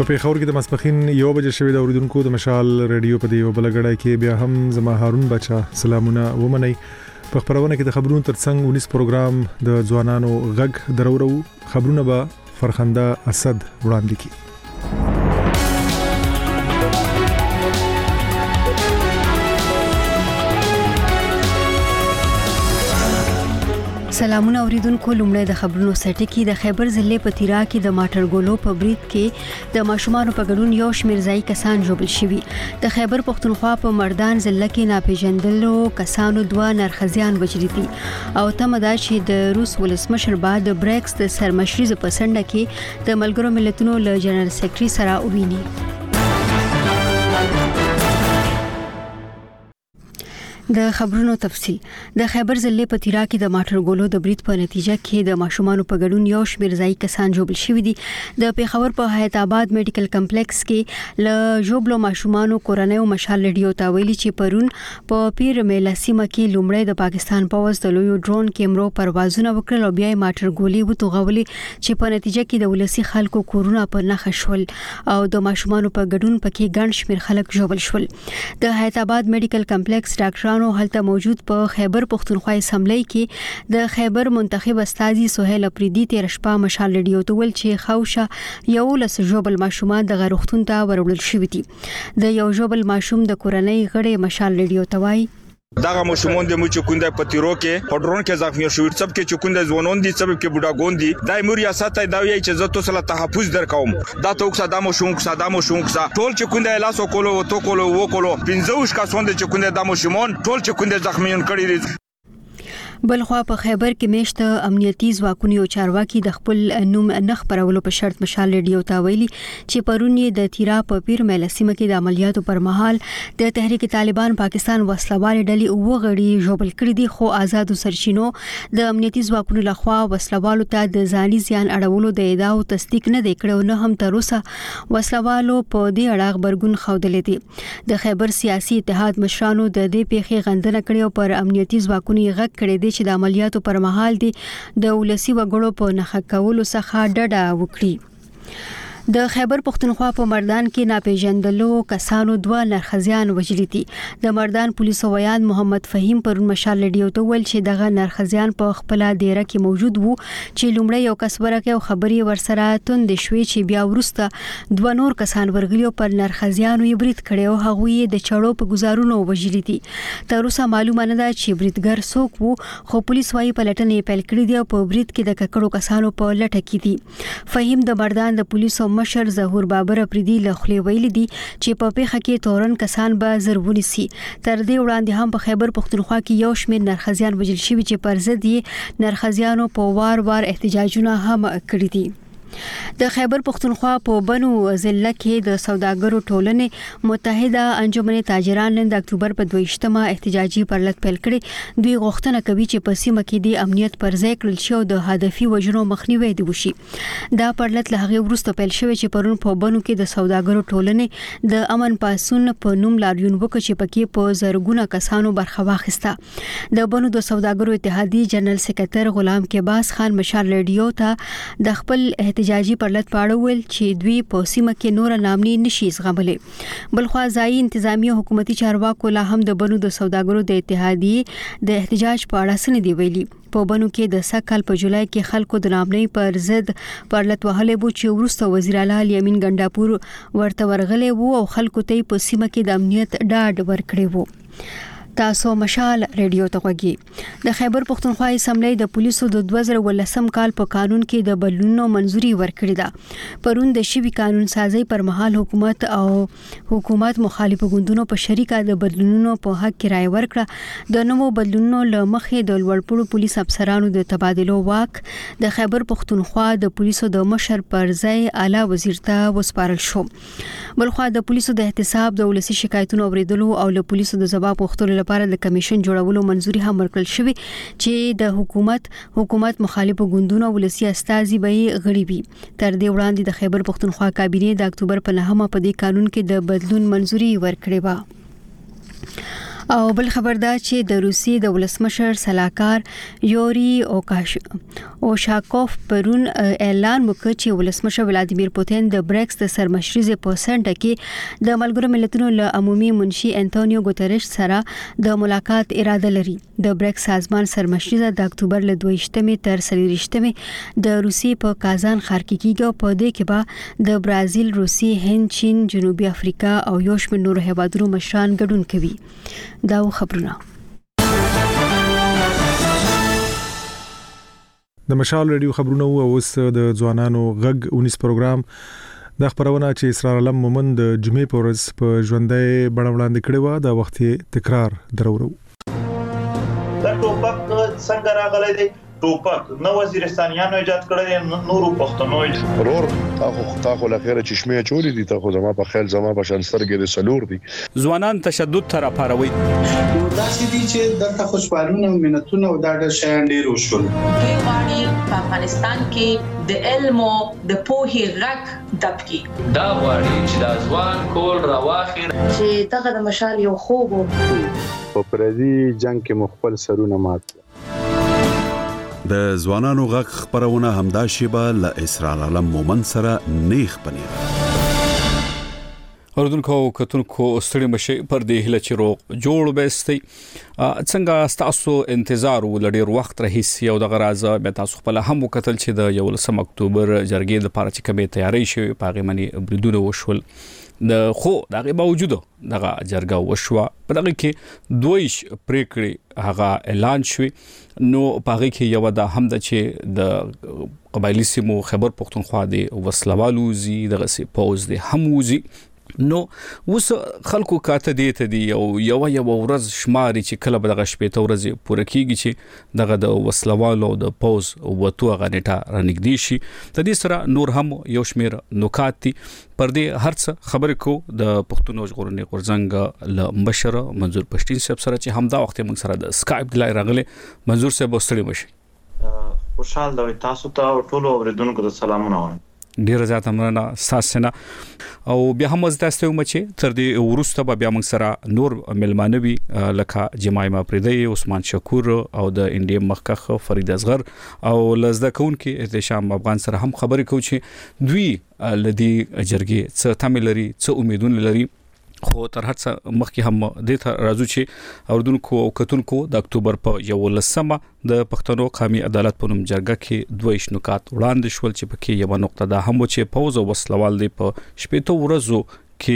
په پیښور کې د ماسپخین 1 بجې شوې د اوریدونکو د مشال ریډیو په دی او بلګړای کې بیا هم زما هارون بچا سلامونه ومني په خبرونه کې د خبرونو ترڅنګ 19 پروګرام د ځوانانو غږ درورو خبرونه به فرخنده اسد وړاندې کی. سلامونه اوریدونکو لومړی د خبرونو سرټکی د خیبر ضلع په تیرا کې د ماټرګولو په برید کې د ماشومان په ګډون یو شمېر ځای کسان جوړل شوي. د خیبر پختونخوا په مردان ضلع کې ناپېژندلو کسانو 2 نرخزیان وژلي دي او تمه ده چې د روس ولسمشر بعد د بریکس د سرمشري په سنډه کې د ملګرو ملتونو له جنرال سیکرټري سره وویني. د خبرونو تفصیل. د خیبر ضلع په تیرا کې د ماټرګولو د برید په نتیجه کې د ماشومان په ګډون یو شمېر ځای کسان جوړل شوي دي. د پیښور په حیات آباد میډیکل کمپلیکس کې له جوبلو ماشومان کورنۍ مشال ریډیو ته ویلي چې پرون په پیر میله سیمه کې لومړی د پاکستان پوز د لوی ډرون کیمرو پروازونه وکړل او بیا ماټرګولي وتوغولي چې په نتیجه کې د ولسی خلکو کورونه په نخښ شول او د ماشومان په ګډون پکې ګڼ شمېر خلک جوړل شول. د حیات آباد میډیکل کمپلیکس ډاکټر هلته موجود په خیبر پختونخوا اسمبلی کې د خیبر منتخب استاذي سهیل اپریدي تیر شپه مشال ریډیو ته ول چې خوشه یو لس جوبل ماشومان د غروختون ته ورول شوې دي. د یو جوبل ماشوم د کورنۍ غړي مشال ریډیو ته وایي دغه مشمون د مچ کونده پتیرو کې پډرون کې زخمی شو سب کې چکونده ځوانون دي سب کې بډاګون دي دای مور ریاست ته دا وی چې زه تاسو له تحفظ درکوم دا توک صدامو شونک ټول چکونده لاسو کولو تو کولو و کولو 15 کسان د چکونده د مشمون ټول چکونده زخمیون کړي دي. بلخوا په خیبر کې میشته امنیتي ځواکونو او چارواکي د خپل نوم نخ پرولو په شرط مشال ریډیو ته ویلي چې پرون یې د تیرا په پیر میله سیمه کې د عملیاتو پر مهال د تحریک طالبان پاکستان وسلوال ډلې او غړي جوړل کړي دي خو آزادو سرچینو د امنیتي ځواکونو لخوا وسلوالو ته د ځاني زیان اړولو د ادعاو تصدیق نه دی کړو نه هم تر اوسه وسلوالو په دې اړه خبرګون خوندلې دي. د خیبر سیاسي اتحاد مشرانو د دې پیښې غندنه کړې او پر امنیتي ځواکونو غږ کړی دی چې د عملیاتو پر مهال دي د ولسی وګړو په نخښه کولو څخه ډډه وکړي. د خیبر پختونخوا په مردان کې ناپېژندلو کسانو 2 نرخزیان وژلي دي. د مردان پولیسو ویان محمد فهیم پرون مشال ریډیو ته ول چې دغه نرخزیان په خپل دیره کې موجود وو چې لومړی یو کس ورکه او خبري ورسره توند شوې چې بیا ورسته 2 نور کسان ورغلي او پر نرخزیانو یې برید کړي او هغه د چړو په گزارونو وژلي دي. تر اوسه معلومه نه ده چې بریدګر څوک وو خو پولیس وايي پلټنې پیل کړې دي او په برید کې د ککړو کسانو په لټه کې دي. فهیم د مردان د پولیسو مشر ظهور بابر اپریدي له خلی ویلي دي چې په پیښه کې تورن کسان به ضروري سي. تر دې وړاندې هم په خیبر پختونخوا کې یو شمېر نرخزیان وژل شوي چې پر ضد یې نرخزیانو په وار احتجاجونه هم کړي دي. د خیبر پختونخوا په بنو ضلع کې د سوداګرو ټولنې متحده انجمن تاجران نن د اکتوبر په 22مه احتجاجي پرلط پیل کړي. دوی غوښتنه کوي چې په سیمه کې د امنیت پر ځای کړل شي او د هدفي وژنو مخنیوي وشي. دا پرلط له هغه وروسته پیل شوی چې پرون په بنو کې د سوداګرو ټولنې د امن پاسون په نوم لاریون وکړ چې پکې په زرګونه کسانو برخه واخیسته. د بنو د سوداګرو اتحادیې جنرال سکرټر غلام کباس خان مشال ریډیو ته د خپل احتجاجي پرلط پاړه ویل چې دوی په سیمه کې نور نامني نشي زغملي. بلخوا ځایي انتظامی حکومتي چارواکو لا هم د بنو د سوداګرو د اتحادیې د احتجاج په اړه سن دی ویلي. په بنو کې د سکهال په جولای کې خلکو د نامنۍ پر ضد پرلط وهلې بو چې وروسته وزیر اعلی الیمین ګنڈاپور ورته ورغلې وو او خلکو ته په سیمه کې د امنیت ډاډ ورکړی وو. تاسو مشال ریډیو ته غوږی. د خیبر پختونخوا اسمبلی د پولیسو د 2018 کال په قانون کې د بدلونونو منځوري ورکړې ده. پرون د شوی قانون سازي پر مهال حکومت مخالف ګوندونو په شریکه د بدلونونو په حق کې رائے ورکړه. د نوو بدلونونو له مخې د لوړپوړو پولیس افسرانو د تبادلو واک د خیبر پختونخوا د پولیسو د مشر پر ځای اعلی وزیر ته وسپارل شو. بلخوا د پولیسو د احتساب د ولسی شکایتونو اوریدلو او له پولیسو د ځواب غوښتلو لپاره د کمیشن جوړولو منځوري هم ورکړل شوی چې د حکومت مخالفو ګوندونو ولسی استازي به غړي وي. تر دې وړاندې د خیبر پختونخوا کابینه د اکتوبر په 9مه په دې قانون کې د بدلون منځوري ورکړې و. او بل خبر دا چې د روسي د ولسمشر سلاکار یوري اوشاکوف پرون اعلان وکړ چې ولسمشر ولادیمیر پوتین د بریکس د سرمشرۍ په سنټ کې د ملګرو ملتونو له عمومي منشي انټونیو ګوتریش سره د ملاقات اراده لري. د بریکس سازمان سرمشرۍ د اکتوبر له 22 تر 23 د روسي په کازان ښار کې کیږي. په دې کې به د برازیل، روسي، هند، چین، جنوبي افریقا او یو شمېر نورو هیوادونو مشران ګډون کوي. دا خبرونه د مشال رادیو خبرونه او اوس د ځوانانو غږ 19 پروګرام د خبرونه چې اسرار علم مومند د جمعې په ورځ په ژوندۍ بڼه وړاندې کړې و د وخت تکرار درورو. دا ټوپک څنګه راغلی دی؟ ټوپک نو وزیرستانیانو ایجاد کړی، نورو پښتنو ضرور تاخو لخيره چشمه چولی دي، تاخو زما په خیال زما په شانسترګې د سلور دي. ځوانان تشدد تر پاروي دا چې دي چې د خوشبالونه او منتونه او دا د شیان ډیر وشول. دوی غواړي په افغانستان کې د علم او د پوهې غږ دبکي. دا غواړي چې د ځوان کول راواخیر چې دغه د مشال یو خوب په پردي جنگ کې مخبل سرونه مات. د ځوانانو غږ خبرونه همدا شیبه له اسرار علم مومند سره نیخ پنیر. اوردونکو کتونکو ستړي مشي پر دې هله چې روغ جوړ بهستي څنګه تاسو انتظار ولډیر وخت رهیسي او د غراز به تاسو خپل هم وکتل چې د 11 اکتوبر جرګې د پاره چې کومه تیاری شوی پاغي منی بریدونه وشول د خو دغه باوجود دغه جرګه وشوه په دغه کې دویش پریکړې هغه اعلان شوی. نو پاغي کې یو د هم د چې د قبایلی سیمو خبر پښتونخوا دی وسلوالو زی دغه سي پوز دی هموزي. نو وس خلکو کاته دی او یو ورځ شماري چې کله به دغه شپې ته ورځ پوره کیږي چې دغه د وسلوالو د پوز وته غنټه رنګدي شي. د دې سره نور هم یو شمیر نکات دي پر دې هرڅ خبرې کو د پښتونو ژغورنې غورځنګ له مشر منظور پښتين صاحب سره چې همدا وخت موږ سره د اسکایپ لای راغله. منظور صاحب وستړي مشي. خوشحال دوی تاسو ته ټول اوریدونکو ته سلامونه وایم. ډیر زیات امرنا ساسنه او بیا هم زداسته چې تر دې ورسته بیا موږ سره نور ملمانوي لکه جمایما پردی، عثمان شکور او د انډیا مخکخ فرید اصغر او لزده کون کې احتشام افغان سره هم خبرې کوي چې دوی لدی جرګې څه تملري څه امیدونه لري. خو تر هڅه مخکې هم د ته راځو چې اوردونکو او کتونکو د اکتوبر په 11 د پښتنو قومي عدالت په نوم جرګه کې دویش نکات وړاندې شول چې پکې یو نقطه ده هم چې پوز او وسلوال دی په شپېته ورځو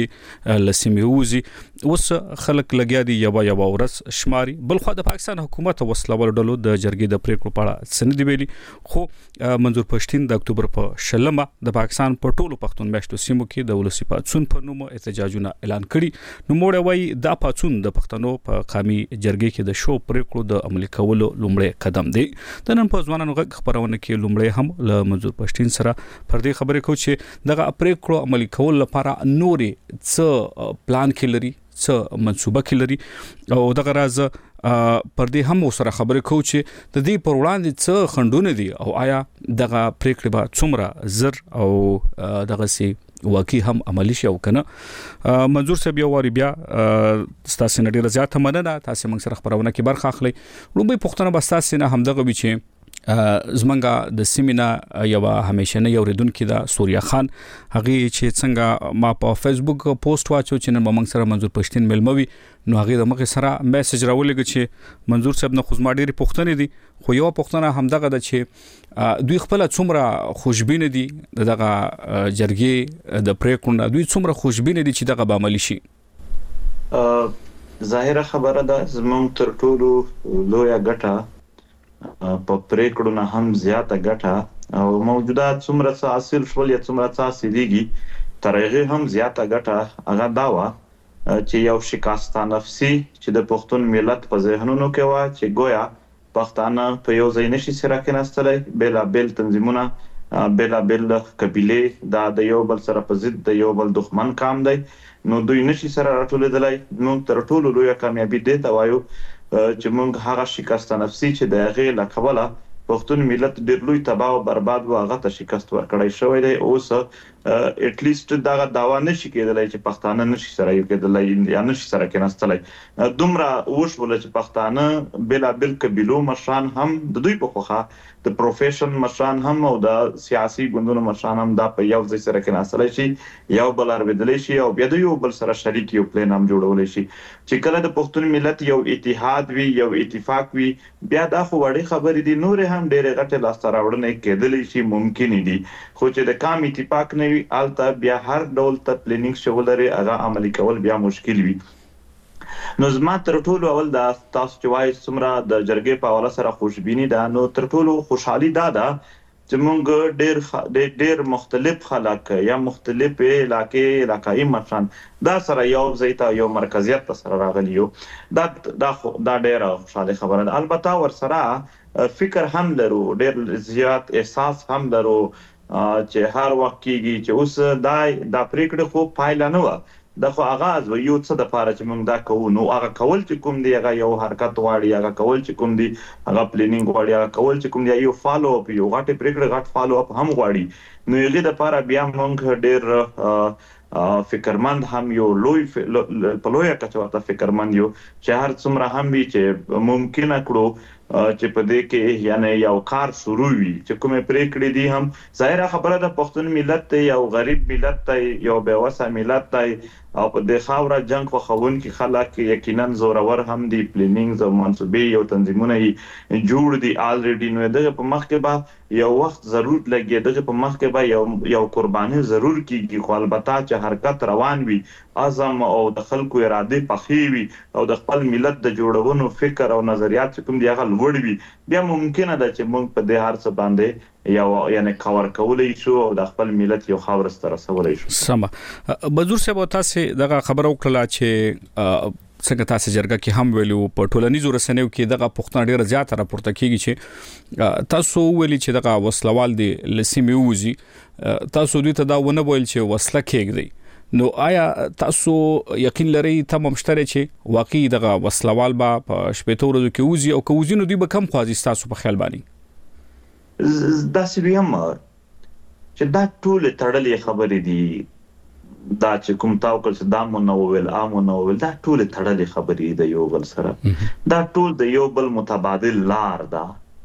کې لسیموزي اوس خلک لګیا دي یو ورځ شماري. بل خو د پاکستان حکومت وسلوال ډلو د جرګې د پریکړو په اړه سند ویلي. خو منظور پښتين د اکتوبر په 16 د پاکستان په ټولو پښتون میشتو سیمو کې د ولسی پاتسون په نوم احتجاجونه اعلان کړي. نو موږ وایي دا پاتسون د پښتنو په قومي جرګې کې د شو پریکړو د عملي کولو لومړی قدم دی. د نن په ځوانانو غږ خبرونه کې لومړی هم له منظور پښتين سره پر دې خبرې کوي چې دغه پریکړو عملي کول لپاره نوري څه پلان کې لري څه منصوبه کې لري او دغه راز پر دې هم سره خبرې کوي چې د دې پر وړاندې څه خندونه دي او آیا دغه پریکړه به څومره زر او دغه سي واقعي هم عملی شي او کنه. منظور صاحب یو واری بیا ستاسو نه ډیره زیاته مننه تاسو موږ سره خبرونه کې برخه اخلي. لومبي پښتنه بستاسو نه هم دغه وی چې زمنګا د سیمینا یو همیشنه یو ردونکو د سوریا خان هغه چې څنګه ما په فیسبوک پوسټ واچو چې نن موږ سره منظور پښتين ملموي. نو هغه د مخه سره میسج راولېږي چې منظور صاحب نه خصما ډېری پښتنې دي خو یو پښتنه هم دغه د چې دوی خپل څومره خوشبین دي دغه جرګې د پریکړو دوی څومره خوشبین دي چې دغه عملی شي. ظاهره خبره ده زموږ تر ټولو لویه ګټه په پریکړو نه هم زیاته ګټه او موجوده څومره څه حاصل شول یا څومره څه حاصلېږي تر هغه هم زیاته ګټه هغه دا و چې یو شکست نفسي چې د پښتون ملت په ذهنونو کې و چې گویا پښتانه په یو ځای نشي سره کېناستلای بلا بل تنظیمونه بلا بل قبيله د یو بل سره په ضد د یو بل دښمن کام دی. نو دوی نشي سره راټولېدلای. نو تر ټولو لویه کامیابی دی ته وایو چې موږ هغه شکست نفسي چې د هغه لکبله پښتون ملت ډېر لوی تباہ او برباد و هغه ته شکست ورکړای شوی دی. اوس at least دا داوا نشي کېدلای چې پښتانه نشي سره یو کېدلای یا نشي سره کېناستلای دومره وشول چې پښتانه بلا بل قبيلو مشران هم د دوی په خوخه د پروفیشن مشران هم او د سیاسي ګوندونو مشران هم دا په یو ځای سره کېناستلای شي یو بل اړوندلای شي او بیا د یو بل سره شریک یو پلان هم جوړولای شي چې کله د پښتون ملت یو اتحاد وي یو اتفاق وي بیا دا خو وړي خبرې دي نور هم ډېر غټه لاسته راوړنې کېدلای شي ممکن دي خو چې د کام اتفاق نه وي الته بیا هر ډول ته پلانینګ شول لري هغه عملي کول بیا مشکل وي نو زما تر ټولو اول دا تاسو چې وایي څومره د جرګې په حواله سره خوشبینی ده نو تر ټولو خوشحالي ده چې موږ ډېر مختلف خلک یا مختلف علاقايي مشران دا سره یو ځای ته یو مرکزیت سره راغلی یو دا ډېره خوشاله خبره ده البته ورسره فکر هم لرو ډېر زیات احساس هم لرو چې هر وخت کېږي چې اوس دا پریکړه خو پایله نه و دا خو آغاز و یو څه د پاره چې موږ دا کوو نو هغه کول چې کوم دی هغه یو حرکت غواړي هغه کول چې کوم دی هغه پلانینګ غواړي هغه کول چې کوم دی یو فالو اپ یو غټه پریکړه غټ فالو اپ هم غواړي نو یغه د پاره بیا موږ ډېر فکرمند هم یو لوی په لوی کچوته فکرمند یو چې هر څومره هم وي چې ممکنه کړو چې په دې کې یعنی یو کار شروع وي چې کومه پریکړې دي هم ظاهره خبره ده پښتون ملت ته یو غریب ملت ته یو بیوسه ملت ته او په د خاوره جنگ خو خون کې خلک یقینا زورور هم دي پلانینګ او منصوبې یو تنظیمونه جوړ دي الریډي نو دغه په مخ کې به یو وخت ضرور لګي دغه په مخ کې به یو قرباني ضرور کیږي خو البته چې حرکت روان وي اعظم او د خلکو اراده پخې وي او د خپل ملت د جوړونو فکر او نظریات کوم دی هغه لوړ وي بیا ممکنه ده چې موږ په دې هر څه باندې یو یعنی کور کولای شو او د خپل ملت یو خاور سره رسولای شو سم بذور صاحب تاسو دغه خبره وکړه چې څنګه تاسو جرګه کې هم ویلو په ټولنیزو رسنیو کې دغه پښتون ډیره زیاته راپورته کیږي چې تاسو ویلي چې دغه وسلوال دي لسیمه وزي تاسو دوی ته دا ونه ویل چې وسله کېږي نو آیا تاسو یقین لرئ تمام مشتري چې واقعي دغه وسلوال با په شپږ ورځو کې وزي او کوزینو دوی به کم خوازي تاسو په خیال باندې دا سویم چې دا ټول تړلې خبرې دي دا چې کوم تاو کول چې دا مونوول دا ټول تړلې خبرې د یو بل سره دا ټول د یو بل متبادل لار ده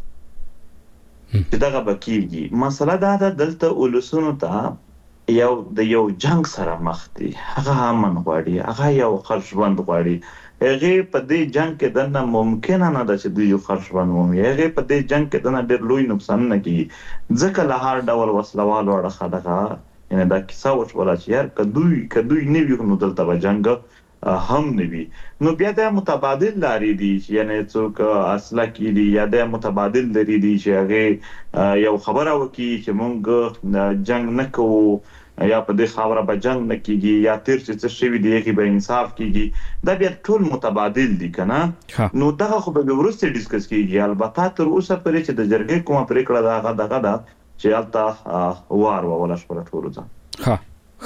چې دغه بکیږي مسله دا ده دلته ولسونو ته یو د یو جنگ سره مخ دي هغه امن غواړي هغه یو خرجوند غواړي هغه په دې جنگ کې دنه ممکن نه ده چې دوی یو خرجوند ومي هغه په دې جنگ کې دنه ډېر لوی نقصان نه کیږي ځکه له هر ډول وسلوال وړه خدغه یعنی دا کیسه وشوله چې یار کدوې نه وي نو دلته به جنگ هم نه وي نو بیا د متبادل لارې دي یعنی څوک اصله کې دي یا د متبادل لري دي چې هغه یو خبره وکي چې مونږ جنگ نه کوو یا په دې خاوره به جنگ نه کیږي یا تیر چې شوی دی کې به انصاف کیږي دا بیا ټول متبادل دي کنه نو دغه خو به ورسته ډیسکس کیږي البته تر اوسه پرې چې د جرګې کومه پریکړه دغه ده چې البته وار ولا شپه ټول ځه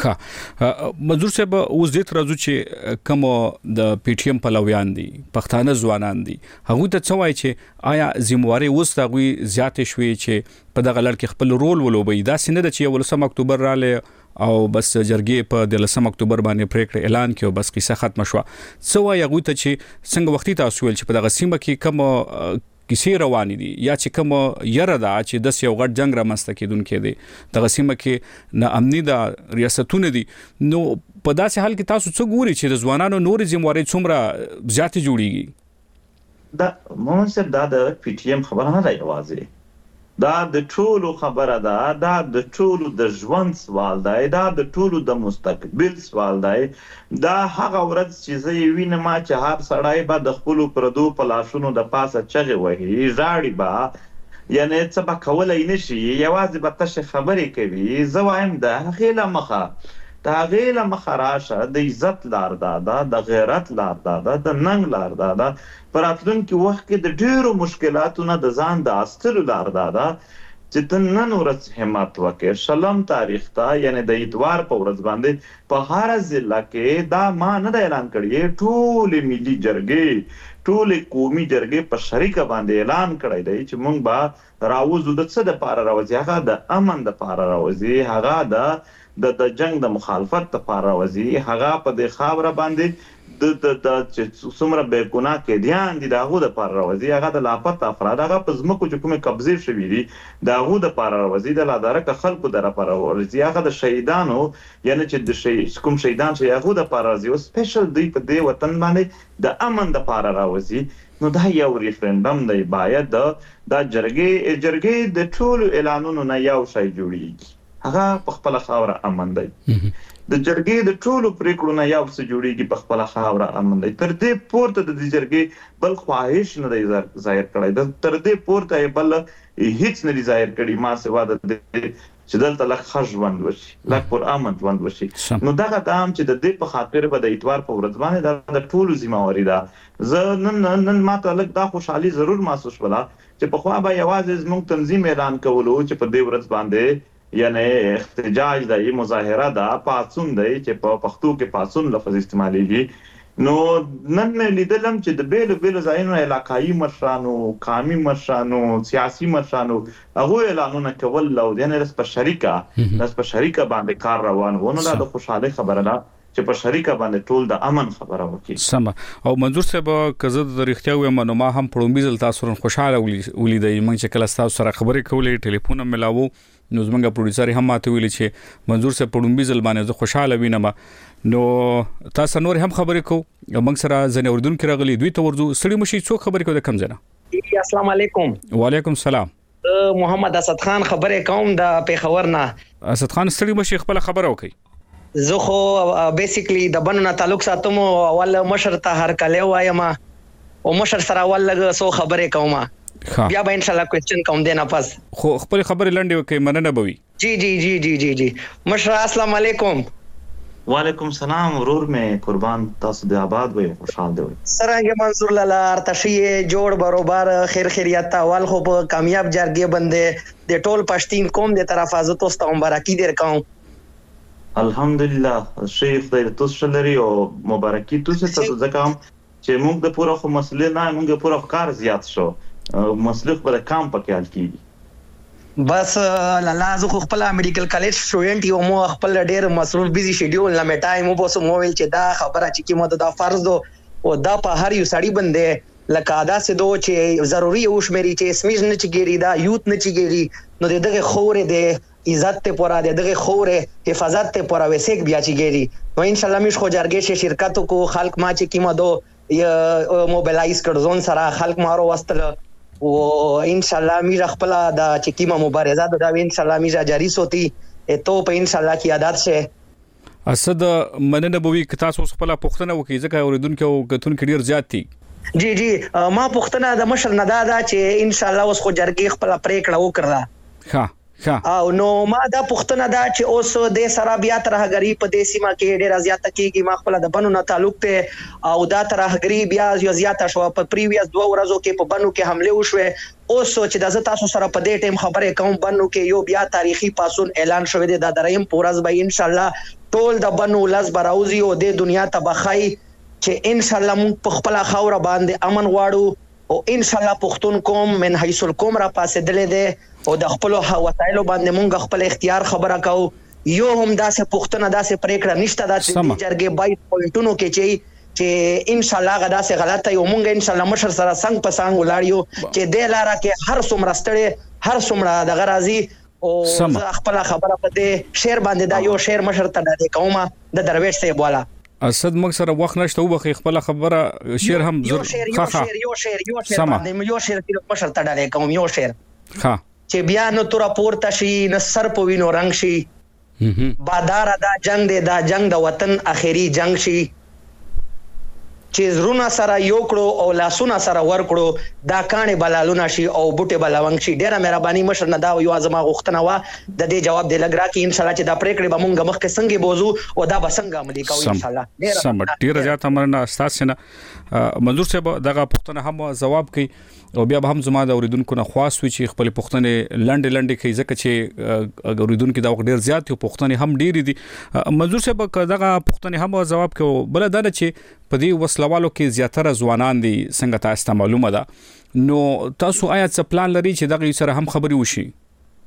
مزور صاحب اوس دې تر ازو چې کوم د پی ټی ایم پلویان دي پښتانه ځوانان دي هغه ته څه وایي چې آیا ذمہواری اوس دغه زیات شوي چې په دغه لړ کې خپل رول ولوبي دا سینه د چې 18 اکتوبر رااله او بس جرګې په 13 اکتوبر باندې پریکړه اعلان کړو بس قصه ختم شو څه وایي هغه ته چې څنګه وختي تاسو ول چې په دغه سیمه کې کوم کیسې روانې دي یا چې کوم یره ده چې د یو غټ جنگ را مسته کېدونکې دي دغه سیمه کې نه امني د ریاستونه دي نو په داسې حال کې تاسو څه ګوري چې د ځوانانو نورې ذمہواری څومره زیات جوړیږي دا مونږ دا د پی ټی ایم خبره نه دی یوازې دا د ټولو خبره ده دا د ټولو د ژوند سوال دی دا د ټولو د مستقبل سوال دی دا هغه ورځ چې زه وینم چې هر سړی به د خپل پردو په لاشونو د پاسه چغې وهي ژاړي به یعنی څه به کولای نشي یوازې به تشه خبرې کوي زه وایم د هغې له مخه د هغې له مخه راشه د عزت لار ده د غیرت لار ده د ننګ لار ده په راتلونکي وخت کې د ډېرو مشکلاتو نه د ځان د ایستلو لار ده چې ته نن ورځ همت وکړې شلم تاریخ ته یعنی د اتوار په ورځ باندې په هر ضلع کې دا ما نه د اعلان کړی ټولې ملي جرګې ټولې قومي جرګې په شریکه باندې اعلان کړی دی چې موږ به راوځو د څه دپاره راوځي هغه د امن دپاره راوځي هغه د د جنگ د مخالفت لپاره راوځي هغه په د خاور باندې د څومره بې ګناه قیدیان دي دغه د لپاره راوځي هغه د لاپته افراد هغه په ځمکو چې کومه قبضه شوی دي دغه د لپاره راوځي د لادرکه خلکو د لپاره راوځي هغه د شهیدانو یعنی چې د کوم شهیدان چې هغه د لپاره راوځي او سپیشل دی په دې وطن باندې د امن د لپاره راوځي نو دا یو ریفرندم دی باید د جرګې د ټولو اعلانونو نه یو شی جوړیږي هغه په خپل خاور امن دی د جرګې د ټولو پریکړو نه یو څه جوړیږي په خپل خاور امن دی تر دې پورته د جرګې بل خواهش نه دی ظاهر کړی تر دې پورته بل هیڅ نه دی ظاهر کړی ما سوا د چې دلته لږ ښه ژوند وشي لږ پر امن ژوند وشي نو دغه کام چې د دې په خاطر به د اتوار په ورځ باندې د ټولو ذمہواری ده زه نن ماته لږ دا خوشحالي ضرور محسوس ولا چې په خوا به یوازې زموږ تنظیم اعلان کولو چې په دې ورځ باندې یعنی احتجاج دی مظاهره ده پاڅون دی چې په پښتو کې پاڅون لفظ استعمالېږي نو نن مې لیدلم چې د بیل ځایونو علاقايي مشرانو قومي مشرانو سیاسي مشرانو هغه اعلانونه کول لو یعنی په شریکه باندې کار روان ونه د خوشاله خبره ده چې په شریکه باندې ټول د امن خبره وکړي سم او منظور صاحب کزه د رښتیا وي ما هم پړومبیزل تاسو رن خوشاله ولیدای موږ چې کله تاسو سره خبرې کولې ټلیفون ملاوو نو زمونږ پروډوسر هم ماته ویل چې منظور صاحب پړومبیزل باندې زه خوشاله وینم نو تاسو نور هم خبرې کو موږ سره ځنه اردن کې راغلي دوی ته ورځو سړی مشي څوک خبرې کو د کم ځنه السلام علیکم وعلیکم السلام محمد اسد خان خبرې کوم د پیښور نه اسد خان سړی مشي خپل خبره وکي زه خو بیسیکلی د بنونه تعلق ساتم اول مشر ته هر کله وایم او مشر سره اول لګ سو خبرې کوم بیا به ان شاء الله کوېسچن کوم دینه پس خو خپل خبرې لنډه وکي مننه بوي جی مشر السلام علیکم وعلیکم السلام ورور مې قربان تاسو د آباد وي خوشحال دی سرنګ منظور لاله ارتشیه جوړ بروبر خیریت اول خو په کامیاب جرګې باندې د ټول پښتين قوم د طرف از تاسو ته مبارکي درکوم الحمدلله شیخ د تاسو لري او مبارکي تاسو ته ځکه چې موږ د پوره خو مسلې نه موږ پوره کار زیات شو مسلک پر کام پکې حل کیږي بس لاله زه خپل میډیکل کالج سټوډنټ یو مو خپل ډیر مصروف بيزي شیډول نه میټای مو بوسو مو ویل چې دا خبره چې کیمه دا فرض دو او دا په هر یو سړی باندې لکه ادا سه دو چې ضروری او شمري چې سمیج نه چګيري دا یوت نه چګيري نو دغه خورې د عزت ته پورا دغه خورې حفاظت ته پورا وسیک بیا چګيري نو ان شاء الله مش خو جرګې شرکتو کو خلق ما چې کیمه دو موبلایز کړ زون سره خلق مارو واستل او ان شاء الله میرا خپل د چکیمه مبارزه دا ان شاء الله میرا جاری سوتی تو په ان شاء الله کی عادت شه اسد مننه بوي ک تاسو خپل پښتنه وکي ځکه اوریدونکو کتون کې ډیر زیات دي جی ما پښتنه د مشر نه دا چې ان شاء الله اوس خو جرګې خپل پریکړه وکړه ها او نو ما دا پښتنه دا چې اوس د سره بیا ترهګری په دې سیمه کې ډیر زیات کېږي ما خپل د بنو نه تعلق ته او دا ترهګری بیا زیات شو په پریویس 2 ورځو کې په بنو کې حمله وشوه اوس چې د تاسو سره په دې ټیم خبرې کوم بنو کې یو بیا تاریخي پاسون اعلان شوی دی د دریم پورز به ان شاء الله ټول د بنو لز براوزي او د دنیا تبخای چې ان شاء الله موږ په خپل خاور باندې امن غواړو او ان شاء الله پښتون قوم من حيث القوم را پاسې دلې ده او د خپل وسایلو باندې مونږ خپل اختیار خبره کوو یو هم داسې پښتنه داسې پریکړه نشته د جرګې 22 پوینټونو کې چې ان شاء الله غدا سه غلطه یو مونږ ان شاء الله مشر سره څنګه په څنګه ولاړیو چې د لاره کې هر څومره ستړي هر څومره د غرازي او خپل خبره په دې شعر باندې دا یو شعر مشر ته د کومه د درویش سی بولا اسد موږ سره وخت نشته وبخي خپل خبره شعر هم یو شعر باندې یو شعر مشر ته ډالې کوم یو شعر ها چې بیا نو تور پورته شي نصر په وینو رنگ شي بادار دا جنگ دی دا جنگ د وطن اخیری جنگ شي چې زرونه سره یو کړو او لاسونه سره ور کړو دا کانې بلالونه شي او بوټي بلاونګ شي ډیره مهرباني مشر نه دا یو ازما غوښتنه وا د دې جواب دی لګرا کې ان شاء الله چې دا پریکړه به مونږ مخکې څنګه بوزو او دا به څنګه عملي کوو ان شاء الله سم ډیره زیاته مرنه استاد سينه منظور صاحب دغه پښتنه هم جواب کوي او بیا به هم زما د اوریدونکو نه خواست وي چې خپل پښتنه لنډ کوي ځکه چې اوریدونکو دا ډیر زیات یو پښتنه هم ډیر دي منظور صاحب دغه پښتنه هم جواب کوي بل دا چې په دې وسلوالو کې زیاتره ځوانان دي څنګه تاسو ته معلومه ده نو تاسو آیا څه پلان لري چې دغه سره هم خبري وشي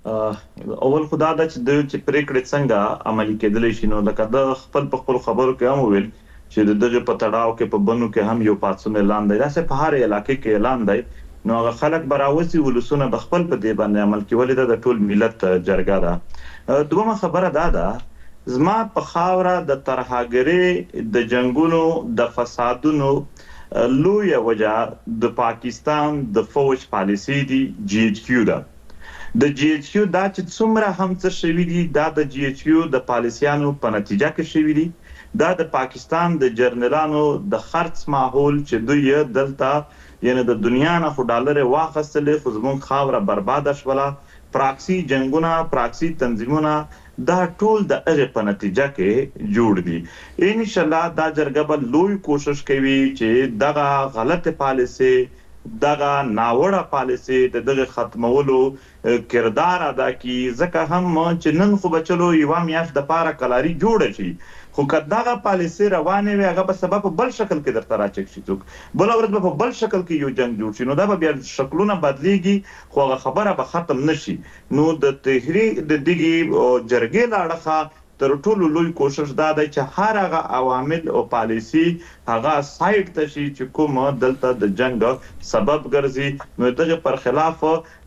اول خدای دا چې د پریکړې څنګه عملي کېدلی شي. نو لکه د خپل خبرو کې هم ویل چې دغه په تړاو کې په بنو کې هم یو پاتسون اعلان دی، داسې په هر علاقې کې اعلان دی. نو هغه خلک براوسی ولسونه د خپل په دې باندې عمل کوي، د ټول ملت جرګه ده. دومره خبره ده زما په خاوره د ترهګرۍ د جنگونو د فسادونو لوی وجه د پاکستان د فوج پالیسی دی GHQ ده. د GHQ دا چې څومره هم څه شوي دي دا د GHQ د پالیسیانو په نتیجه کې شوي دي. دا د پاکستان د جرنلانو د خرڅ ماحول چې دوی دلته یعنی د دنیا نه خو ډالر واخیستلې خو زموږ خاوره برباده شوله. پراکسی جنگونه، پراکسی تنظیمونه دا ټول د هغې په نتیجه کې جوړ دي. انشاءالله دا جرګه به لوی کوشش کوي چې دغه غلط پالیسي، دغه ناوړه پالیسي د دغه ختمولو کردار ادا کی. ځکه هم چې نن خو به چلو یوه میاشت دپاره کلاري جوړه شي، خو که دغه پالیسي روانې وي هغه به سبا په بل شکل کې درته راچک شي، څوک بله ورځ به په بل شکل کې یو جنګ جوړ شي. نو دا به بیا شکلونه بدلیږي خو هغه خبره به ختم نشي. نو د تحریک د دغې جرګې له اړخه تر ټولو لوی کوشش دا دی چې هر هغه عوامل او پالیسي هغه سایډ ته شي چې کوم دلته د جنگ سبب ګرځي. نو دغه پر خلاف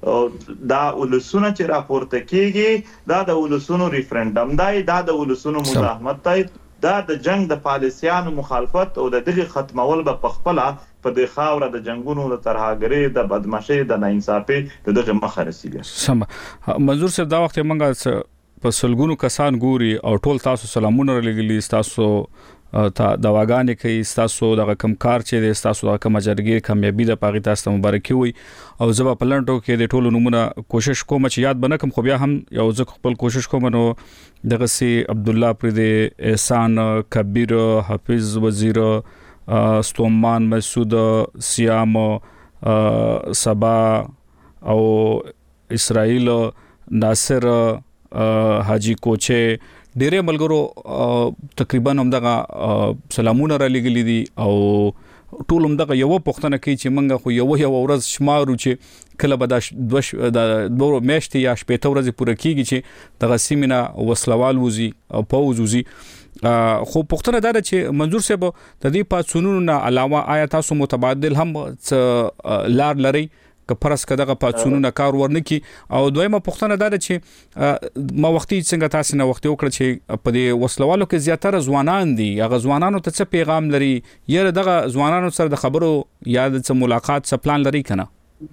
دا ولسونه چې راپورته کیږي دا د ولسونو ریفرندم دی، دا د ولسونو مزاحمت دی، دا د جنگ د پالیسیانو مخالفت او د دغه ختمول به په خپله په دې خاوره د جنگونو د ترهګرۍ د بدمعشۍ د ناانصافۍ د دغه مخه رسیږي. سم منظور صاحب دا وخت موږ په سلګونو کسان ګوري او ټول تاسو سلامونه لګلی، تاسو دواګانې کوي، تاسو دغه کم کار چې د تاسو د کوم جرګې کامیابی د پاغي تاسو مبارکي وي. او زه په پلانټو کې د ټولو نمونه کوشش کوم چې یاد بنه کم، خو بیا هم یو ځکه خپل کوشش کوم. نو دغه سي عبد الله پردې، احسان کبیر، حافظ وزیر، ستومان مسعود، سیام سبا او اسرائیل، ناصر، حاجی کوچه، ډېرې ملګرو تقریبا همدغه سلامونه را لګلي دي. او ټول همدغه یو پوښتنه کوي چې موږ خو یو ورځ شمارو چې کله به دا دوه میاشتې یا شپېته ورځې پوره کیږي چې دغه سیمه وسلوال وزي او پوز وزي. خو پوښتنه دا ده چې منظور صاحب د دې پاتسونونو نه علاوه آیا تاسو متبادل هم لار لري که پرس که دغه پاتسونونه کار ورنکي؟ او دویمه پوښتنه دا ده چې ما وختي څنګه تاسو نه وختي وکړه چې په دې وسلوالو کې زیاتره ځوانان دي، هغه ځوانانو ته څه پیغام لري یا دغه ځوانانو سره د خبرو یا د ملاقات څه پلان لري کنه؟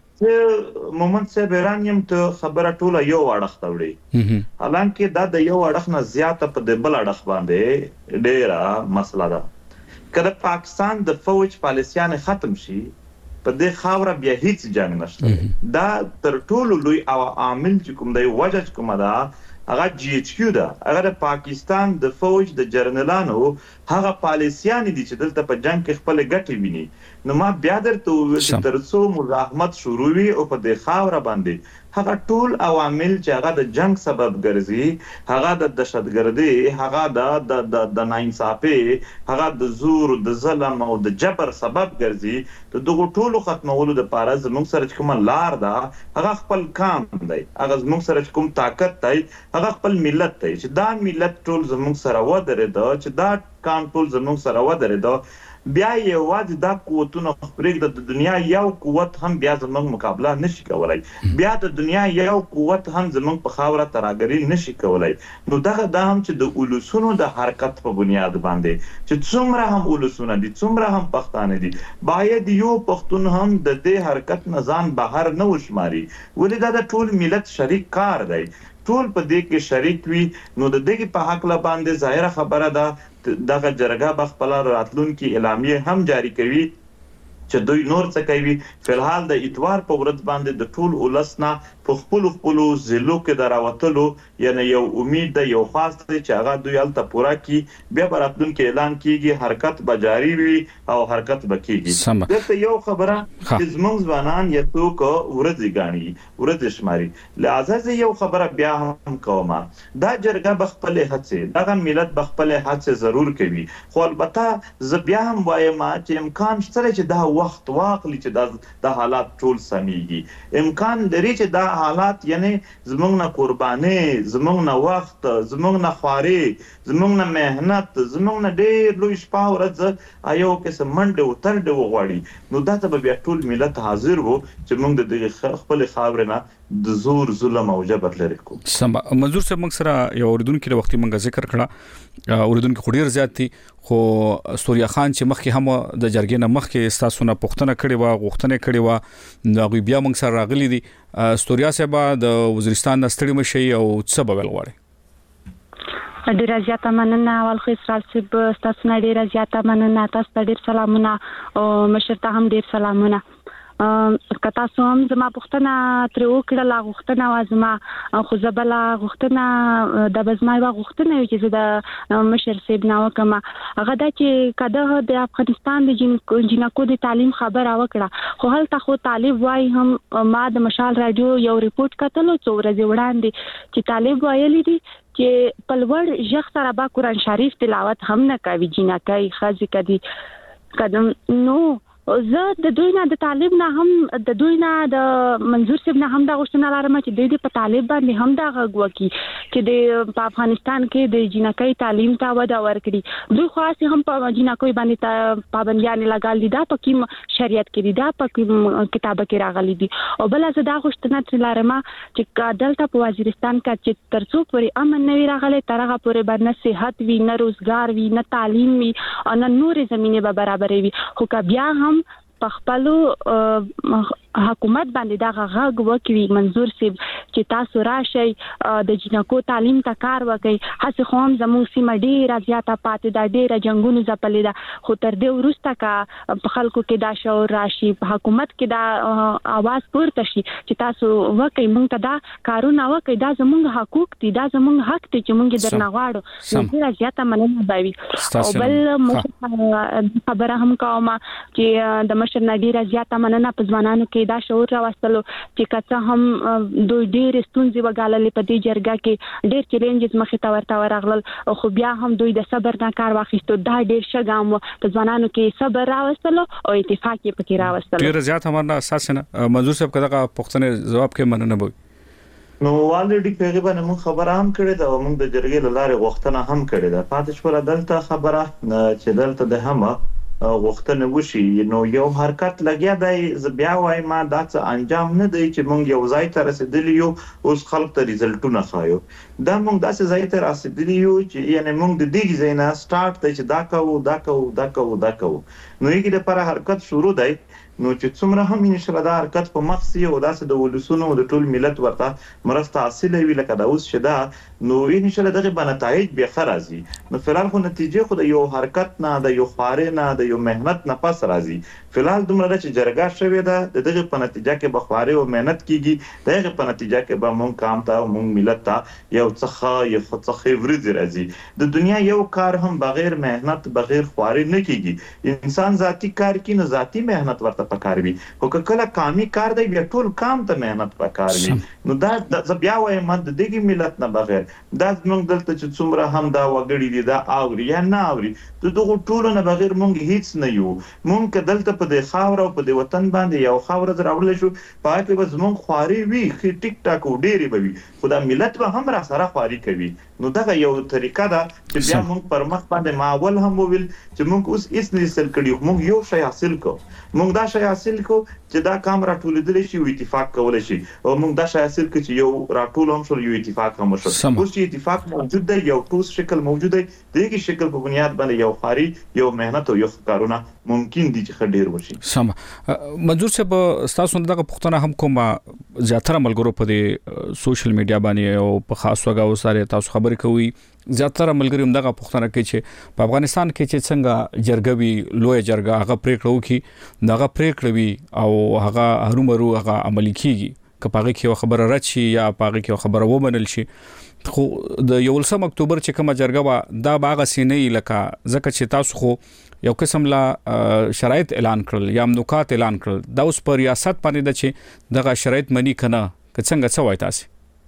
مومن صاحب ایرانیم ته خبره ټوله یو اړخ ته وړي، حالانکه دا د یو اړخ نه زیاته په د بل اړخ باندې ډیره مسله ده. کله پاکستان د فوج پالیسیان ختم شي په دې خاوره بیا هیڅ جنگ نشته. دا تر ټولو لوی عامل چې کوم دی وجه کومه ده هغه GHQ ده. هغه د پاکستان د فوج د جرنلانو هغه پالیسیان دي چې دلته په جنگ کې خپل ګټې ویني. نو ما بیا درته وویل چې تر څو مزاحمت شروع وي او په دې خاوره باندې هغه ټول عوامل چې هغه د جنگ سبب ګرځي، هغه د دهشتګردۍ، هغه د ناانصافۍ، هغه د زور، د ظلم او د جبر سبب ګرځي، د دغو ټولو ختمولو دپاره زموږ سره چې کومه لار ده هغه خپل کام دی، هغه زموږ سره چې کوم طاقت دی هغه خپل ملت دی چې دا ملت ټول زموږ سره ودرېده، چې دا کام ټول زموږ سره ودرېده. بیا یوازې دا قوتونه پرېږده د دنیا یو قوت هم بیا زموږ مقابله نشي کولای، بیا د دنیا یو قوت هم زموږ په خاوره ترهګري نشي کولای. نو دغه دا هم چې د ولسونو د حرکت په بنیاد باندې چې څومره هم ولسونه دي، څومره هم پښتانه دي، باید یو پښتون هم د دې حرکت نه ځان بهر نه وشماري، ولې دا د ټول ملت شریک کار دی، ټول په دې کې شریک وي. نو د دې په حق لا باندې ظاهره خبره ده دغه جرګه به خپل راتلونکي اعلامیه هم جاری کوي چې دوی نور څه کوي. فلحال د اتوار په ورځ باندې د ټول ولسنا په خپل ضلعو کې دراوتلو یعنی یو امید ده، یو خاص دی چې هغه دوی هلته پوره کی، بیا به راتلونکي اعلان کیږي، حرکت به جاری وي او حرکت به کیږي. دلته یو خبره چې زموږ ځوانان یا څوک ورځې ګاڼي، ورځې شماري، لہذا زه یو خبره بیا هم کوم، دا جرګه به خپلې هڅې، دغه ملت به خپلې هڅې ضرور کوي، خو البته زه بیا هم وایم چې امکان شته چې دا وخت واخلي چې د حالات ټول سميږي امکان لري چې دا حالات یعنی زمونږ نه قرباني زمونږ نه وخت زمونږ نه خواري زمونږ نه مهنت زمونږ نه ډېر لوی شپه ورځ ایو کې سمنډه او ترډه وغوړي نو دا ته بیا ټول ملت حاضر وو چې موږ د خپل خاورنه د زور ظلم او جبر لري کو سم منظور صاحب موږ سره یو اوریدونکو د وختي موږ ذکر کړه اوریدونکو خډیر زیات دي خو سوریا خان چې مخکې هم د جرګې نه مخکې تاسو نه پوښتنه کړې و غوښتنه کړې و نو بیا موږ سره راغلي دي سوریا صاحب د وزیرستان نستړي مشي او څه به ول غواړي ډیره زیاته مننه اول خو اسرائیل صاحب تاسو نه ډیره زیاته مننه تاسو ته ډیر سلامونه او مشر ته هم ډیر سلامونه کتا سوم زما پښتنه تر وکړه غوښتنه وازما خو زبلا غوښتنه د بزمای غوښتنه چې د مشر صاحب نو کما هغه د چې کده د افغانستان د جنکو د تعلیم خبر وکړه خو هلته خو طالب وای هم ما د مشال رادیو یو ریپورت کتلو څو ورځې وړاندې چې طالب وایلی دي چې پلوړ ژغ سره با قرآن شریف تلاوت هم نه کوي جنکای خازي کدي قدم نو زه د دوی نه د طالب نه هم د دوی نه د منظور صاحب نه هم د غوښتنه لرم چې دوی په طالب باندې هم دا غوږی چې د افغانستان کې د جنکۍ تعلیم ته وده ورکړي دوی خاص هم په جنکۍ باندې پابندیان لګال دي دا په کوم شریعت کې دي دا په کوم کتاب کې راغلي دي او بل از دا غوښتنه لرم چې دلته په وزیرستان کې چې ترڅو پورې امن نه وي راغلي ترغه پورې باندې صحت وي نه روزګار وي نه تعلیم وي او نه نور زمينه به برابرې وي خو بیا هم پخپلو حکومت باندې دا غږ وکوي منظور صاحب چې تاسو راشي د جنکو تعلیم ته کار وکړي هڅه کوم زموږ سیمه ډیره زیاته پاتې دا ډیره جنگونو ځپلې ده خو تر دې وروسته کا په خلکو کې دا شعور راشي په حکومت کې دا आवाज پورته شي چې تاسو وکړي موږ ته دا کارونه وکړي دا زموږ حقوق دي دا زموږ حق دي چې موږ درنه غواړو ډیره زیاته مننه باوي او بل خبره هم کوم چې د مشر ډیره زیاته مننه په ځوانانو کې دا شعور راوستلو چې کڅه هم دوی ډېر ستونزې وګاللې په دې جرګه کې ډېر چیلنجز مخې ته ورته ورغلل خو بیا هم دوی د صبر نه کار واخیستو دا ډېر ښه ګام په ځوانانو کې صبر راوستلو او اتفاق یې پکې راوستلو ډېر زیات همرنا اساس نه منظور صاحب کدا پښتنه جواب کې مننه بوي نو والډي پیغه باندې مون خبره هم کړې ده او مون د جرګې لاره غوښتنه هم کړې ده پاتې شو دلته خبره چې دلته د هم غوښتنه وشي نو یو حرکت لګیا دی بیا وای ما دا څه انجام نه دی چې مونږ یو ځای ته رسیدلی یو اوس خلک ته ریزلټونه خایو دا مونږ داسې ځای ته رسیدلی یو چې یعنی مونږ د دې ځای نه سٹارټ دی چې دا کوو نو یې د پر حرکت شروع دی نو چې څومره هم ان شاء الله دا حرکت په مخسي او داسې د ولسونو د ټول ملت ورته مرسته حاصله وی لکه دا اوس شدا نو ان شاء الله دغه بنتایج به خرازي نو فلال خو نتیجه خو د یو حرکت نه د یو خارې نه د یو مهنت نه پس راځي فلال دومره چې جرګه شوې ده دغه په نتیجه کې بخواري او مهنت کیږي دغه په نتیجه کې به مونږ کام ته مونږ ملت ته یو څخه ورځي راځي د دنیا یو کار هم بغیر مهنت بغیر خواري نه کیږي انسان ذاتی کار کوي نو ذاتی مهنت ورته پکار وي او کله کامي کار دی بیا ټول کام ته مهنت پکار وي نو دا بیا وایي مد دغه ملت نه بغیر دا موږ دلته چې څومره هم دا وګړي دي دا اوري یا نه اوري دغه ټول نه بغیر موږ هیڅ نه یو موږ دلته په د خاور او په د وطن باندې یو خاور زراول شو پاتې به زموږ خواري وي خې ټیک ټاک او ډېری به وي خو دا ملت به هم را سره خواري کوي نو دا یو طریقه ده چې بیا موږ پر مخ باندې ماول هم وویل چې موږ اوس هیڅ نه حاصل کړي موږ یو شی حاصل کو موږ دا شی حاصل کو چې دا کام راټولېدل شي او اتفاق کول شي او موږ دا شی حاصل کړي چې یو راټول هم شو یو اتفاق هم شو اوس چې اتفاق موجود دی یو ټوس شکل موجود دی دغه شکل په بنیاد باندې یو خاري یو مهنت او یو کارونه ممکن دي چې ډیر وشي سم منظور صاحب تاسو دغه پښتنه هم کومه زیاتره ملګرو په دې سوشل میډیا باندې او په خاص توګه وساره تاسو خبرې کوي زیاتره ملګری هم دغه پښتنه کوي چې په افغانستان کې چې څنګه جرګوي لوی جرګه هغه پریکړه وکړي دغه پریکړه وي او هغه هرومرو هغه عملي کیږي کپاغه کې خبره راشي یا پاغه کې خبره ومنل شي خو د 11 اکتوبر چې کومه جرګه وا دا باغ سینې لکه ځکه چې تاسو خو یو قسم لا شرایط اعلان کړل یا نکات اعلان کړل دا اوس پر ریاست باندې د چې دغه شرایط منی کنه که څنګه څه وای تاسو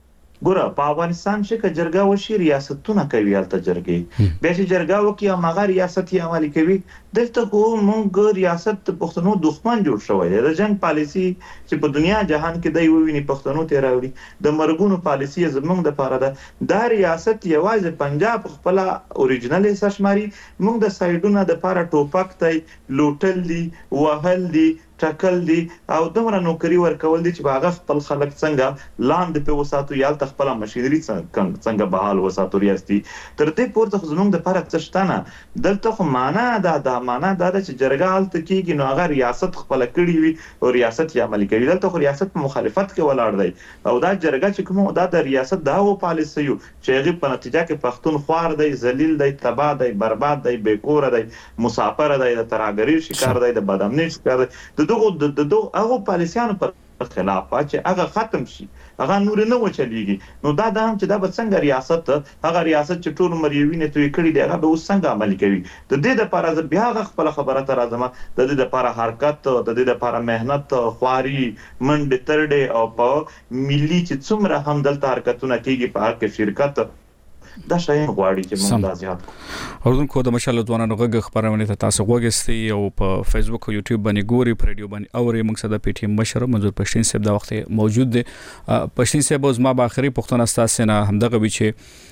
ګوره په افغانستان کې جرګه وشي ریاستونه کوي الته جرګې بیا چې جرګه وکي هغه ریاست یې عملي کوي دلته کوم ریاست پښتنو دښمن جوړ شوی دی د جنگ پالیسی چې په دنیا جهان کې دی وویني پښتنو ته راوړي د مرګونو پالیسی زمونږ د پاره ده دا ریاست یوازې پنجاب خپل اوریجنل سشماري موږ د سایډونو د پاره ټوپک دی لوټل دی وهل دی ټکل دي او دومره نوکری ورکول دي چې هغه خپل خلک څنګه لاندې په وساتو یا خپل ماشينري څنګه بحال وساتو ریاستي تر دې پورته زموږ د پاره څشتنه دلته خو معنا دا چې جرګه حالت کېږي نو هغه ریاست خپل کړی وي او ریاست یې عملي کوي دلته خو ریاست په مخالفت کې ولاړ دی او دا جرګه چې کوم دا د ریاست دا و پالیسي چې هغه په نتیجه کې پښتون خوار دی ذلیل دی تباه دی برباد دی بیکور دی مسافر دی د ترهګری شکار دی د بدامنۍ شکار دی دغه هغه پالیسیانو پر خلاف چې هغه ختم شي هغه نور نه وچلیږي نو دا هم چې دا به څنګه ریاست هغه ریاست چې ټول مریوینه توې کړی دی هغه به څنګه عملي کوي د دې لپاره بیا خپل خبره ته راځم د دې لپاره حرکت د دې لپاره مهنت خواري منډه ترډه او په ملي چې څومره هم دلته حرکتونه کیږي په هر کې شرکت دا شای غواړي چې موږ دا زیات اوردونکو د مشال ځوانانو غږ خبرونه ته تاسو وګورئ او په فیسبوک او یوټیوب باندې ګوري په رادیو باندې اوري موږ سره د پی ټی ایم مشر منظور پښتین صاحب دا وخت موجود دي پښتین صاحب اوس ما به اخري پښتون استاد نه همدغه وی چې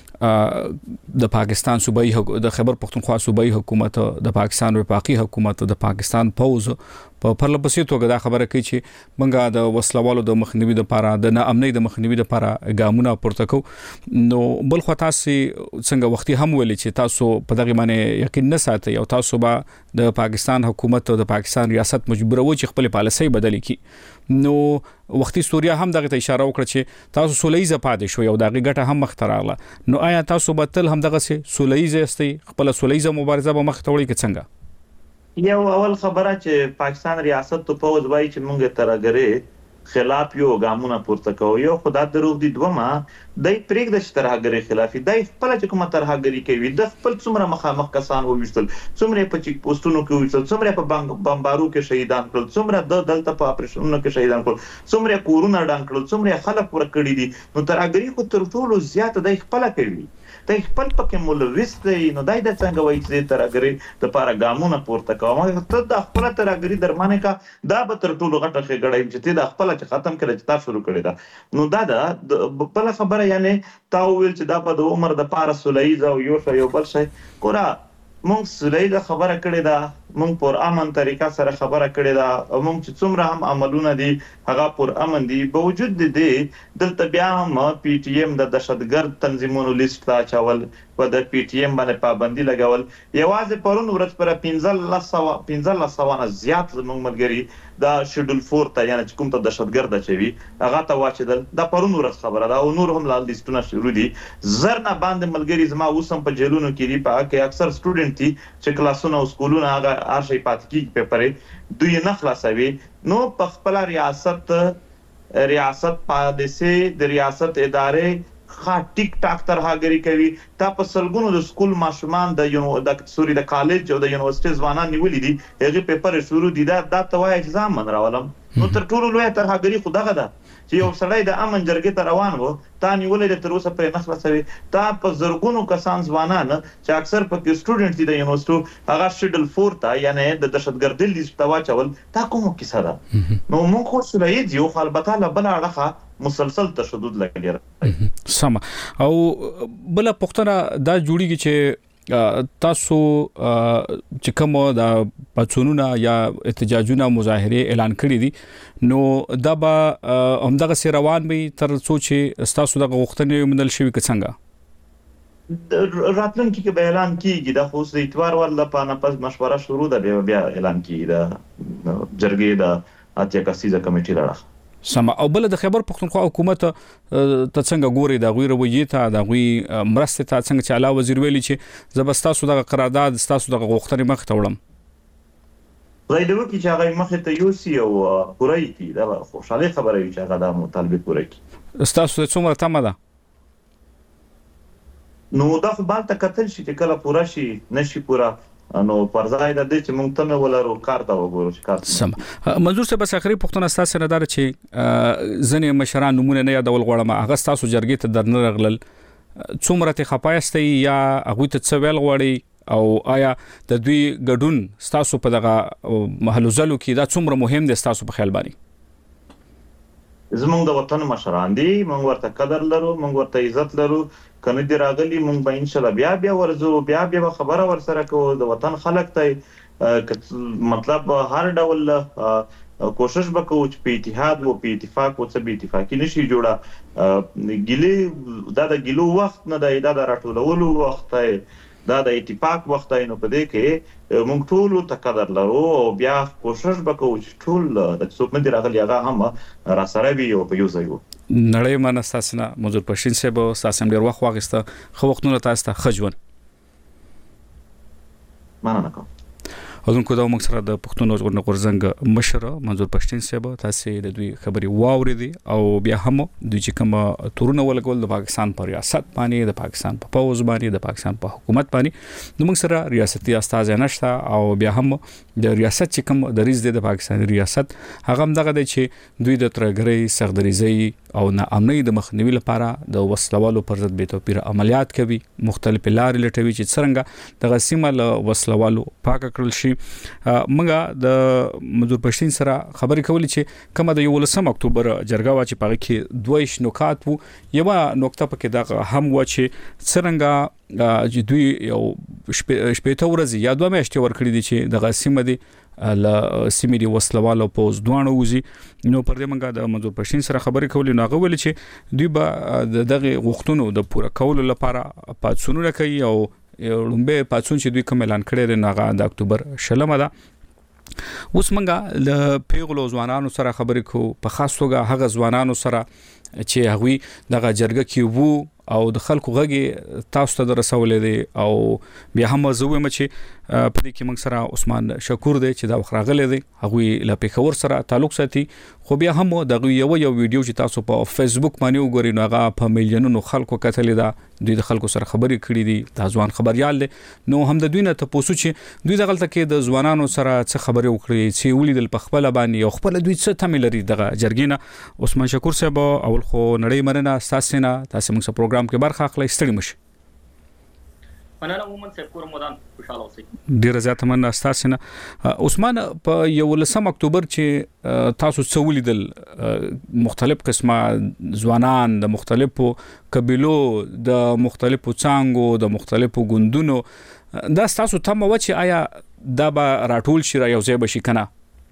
د پاکستان صوبایي د خیبر پختونخوا صوبایي حکومت د پاکستان وفاقي حکومت د پاکستان پوز په پرلپسې توګه دا خبره کوي چې موږ د وسلوالو د مخنیوي لپاره د ناامنۍ د مخنیوي لپاره ګامونه پورته کوو نو بل خو تاسو څنګه وختي هم ویل چې تاسو په دغه معنی یقین نه ساتي او تاسو به د پاکستان حکومت او د پاکستان ریاست مجبور و چې خپل پالیسي بدلی کړي نو وختي سوریا هم دغه اشاره وکړه چې تاسو سولېزه پاتې شو او دغه ګټه هم مختراله نو آیا تاسو به تل هم دغه سولېزه استي خپل سولېزه مبارزه به مخ ته وړي کې څنګه یو اول خبره چې پاکستان ریاست ته پوز وایي چې موږ ترګره خلاف یو ګامونه پورته کوي یو خدای دروغ دي دومره دای پرېګ د ترهګری خلافي دای خپل چې کومه ترهګری کوي د خپل څومره مخامخ کسان وویستل څومره په چیک پوسټونو کې وویستل څومره په بمبارو کې شهیدان کړل څومره د دلته په اپریشنونو کې شهیدان کړل څومره کورونه ډان کړل څومره خلک ورکړي دي نو ترهګری خو تر ټولو زیات دای خپل کوي دای خپل پکې مولویس دی نو دای د څنګه وایي چې ترهګری د لپاره ګامونه پورته کوي ته د خپل ترهګری درمانه کا دا به تر ټولو غټه خېګړې چې ته د خپل چې ختم کړي چې تاسو شروع کړی دا نو دا بل خبره یعنی تا ویل چې دا په د عمر د پاره سولېز او یو بل شي ګوره مونږ سولېز خبره کړې ده مونږ پر امن طریقه سره خبره کړې ده او مونږ چې څومره هم عملونه دي هغه پر امن دي باوجود دي دلته بیا هم پی ټی ایم د دهشتګرد تنظیمونو لیست ته چول په د پی ټی ایم باندې پابندي لګول یوازې پرون ورځ پر 1500 نه زیات زموږ ملګری دا شیډول 4 ته یعنی کوم ته دهشتګرد چوي هغه ته واچدل دا پرون ورځ خبره ده او نور هم لاندې لیستونه شروع دي زرنه باندې ملګری زما اوسم په جیلونو کې دي په کې اکثر سټوډنټ دي چې کلاسونه او سکولونه هغه ارشي پات کې پیپرې دوی نه خلاصوي نو په خپل ریاست پالیسي د ریاست ادارې خا ټیک ټاک ترهګری کوي تا په سلګونو د سکول ماشومان د سوري د کالج او د یونیورسيټي ځوانان نیولې دي هغه پیپر شروع دي دا توای اجزام من راولم نو تر ټولو لوی ترهګری خدغه ده چې یو سړی د امن جرګې ته روان وو تا نیولې تر اوسه پرې نخلا سوي تا په زرګونو کسان ځوانان چې اکثر په سټوډنټ دي د یونیورسيټي هغه شیډل 4 ته یعنی د دهشتګردۍ لیست ته واچول تا کومه کیسه ده نو موږ خو سولېز یو البته لا بل اړه مسلسل تشدد لګي سم او بل پختنه دا جوړیږي چې تاسو چې کوم د پاتونونه یا احتجاجونه مظاهره اعلان کړی دي نو دا به همدغه سي روان به تر څو چې تاسو دغه وختونه منل شوی څنګه راتلونکي کې به اعلان کیږي د خو د اتوار ور لپاره پس مشوره شروع ده بیا اعلان کیږي د جرګې د اتیا کسیزه کمیټې لړه سم او بل د خیبر پختونخوا حکومت ته څنګه ګوري دا غوي رویه ته دا غوي مرسته ته څنګه چې علاوه وزیر ویلي چې زبستاسو د قرارداد ستاسو د غوښتنې مخ ته وړم زایدو کې چې هغه مخ ته یوسي او پورای کی دا خوشاله خبره وي چې هغه د مطالبه پوره کی ستاسو څومره تمه ده نو دا په بالته کتل شي چې کله پوره شي نشي پوره نو پرځای د دې چې موږ ته ولرو کار ته وګورو چې کار سم منظور صاحب بس اخري پښتون اساس نه دار چې ځنې مشران نمونه نه یادول غواړم هغه تاسو جرګې ته درنه رغلل څومره ته خپایستي یا هغه ته څویل غواړي او آیا د دوی ګډون تاسو په دغه محلو زلو کې دا څومره مهم دي تاسو په خیال باندې زمونږ د وطن مشران دي موږ ورته قدر لرو موږ ورته عزت لرو کنه دی راغلی موږ به ان شاء الله بیا ورزو بیا خبره ورسره کوو د وطن خلک ته مطلب هر ډول کوشش وکړو چې په اتحاد او په اتفاق او څه به اتفاقی نشي جوړه ګیلې دا د ګیلو وخت نه دی دا د راټولولو وخت دی دا د اتفاق وخت دی نو په دې کې موږ ټول ته قدر لرو او بیا کوشش وکړو چې ټول د څوک نه دی راغلی هغه هم را سره وي او په یو ځای وي نړۍ منه تاسو منظور پښتين صاحب تاسو ډیر وخت واغسته خو وختونه تاسو ته خجون مننه کوم اذن کو دا موږ سره د پښتون غورځنګ مشر منظور پښتين صاحب تاسو د دوی خبري واوريدي او بیا هم دوی چې کوم تورونه ولګول د پاکستان پر ریاست باندې د پاکستان په پوز باندې د پاکستان په حکومت باندې نو موږ سره ریاستي استاد نشته او بیا هم د ریاست چې کوم د ریاست د پاکستان ریاست هغه هم دغه دی چې دوی د ترګري سغدريزي او ناامنۍ د مخنیوي لپاره د وسلوالو پر ضد به توپیر عملیات کوي مختلف لارې لټوي چې څنګه د سیمه له وسلوالو پاک کړل شي موږ د منظور پښتين سره خبرې کولې چې کومه د 18 اکتوبر جرګه وا چې پاره کې دوه نکات وو یو نقطه پکې دا هم و چې څنګه دوی یو شپږ ورځې یا 2 میاشتې ورکړې دي چې د سیمه دي ل سیمې دی وسلوالو په دوانو وزي نو پر دې منګه د منظور پښتين سره خبرې کولې نو هغه ول چې دوی به دغه غوښتنو د پوره کولو لپاره پاتسونونه کوي او لومبه پاتسون چې دوی کوم اعلان کړی دی هغه د اکتوبر 16 ده اوس منګه د پیغلو ځوانانو سره خبرې کو په خاص توګه هغه ځوانانو سره چې هغه دغه جرګه کې وو او د خلکو غږی تاسو ته رسولې دي او بیا هم زویم چې په دې کې موږ سره عثمان شکور دی چې دا وخراغله دي هغه له پیښور سره تعلق ساتي خو بیا هم دغه یو ویډیو چې تاسو په فیسبوک باندې وګورئ نو هغه په میلیونونو خلکو کتلې ده د خلکو سره خبرې کړې دي دا ځوان خبريال دي نو هم د دوی نه تاسو چې دوی دغه تل کې د ځوانانو سره څه خبرې وکړي چې ولیدل په خپل باندې او خپل دوی څه تمل لري دغه جرګینه عثمان شکور صاحب اول خو نړۍ مرنه تاسو موږ سره پروګرام کې برخه اخلي ستړي مشي مننه عموما صاحب کور مودان خوشاله اوسئ ډیر زیات مننه تاسو نه عثمان په 18 اکتوبر چې تاسو څه ولیدل مختلف قسمه ځوانان د مختلفو قبيلو د مختلفو څنګهو د مختلفو ګوندونو دا تاسو ته مو چې آیا دا به راټول شي را یو ځای بشي کنه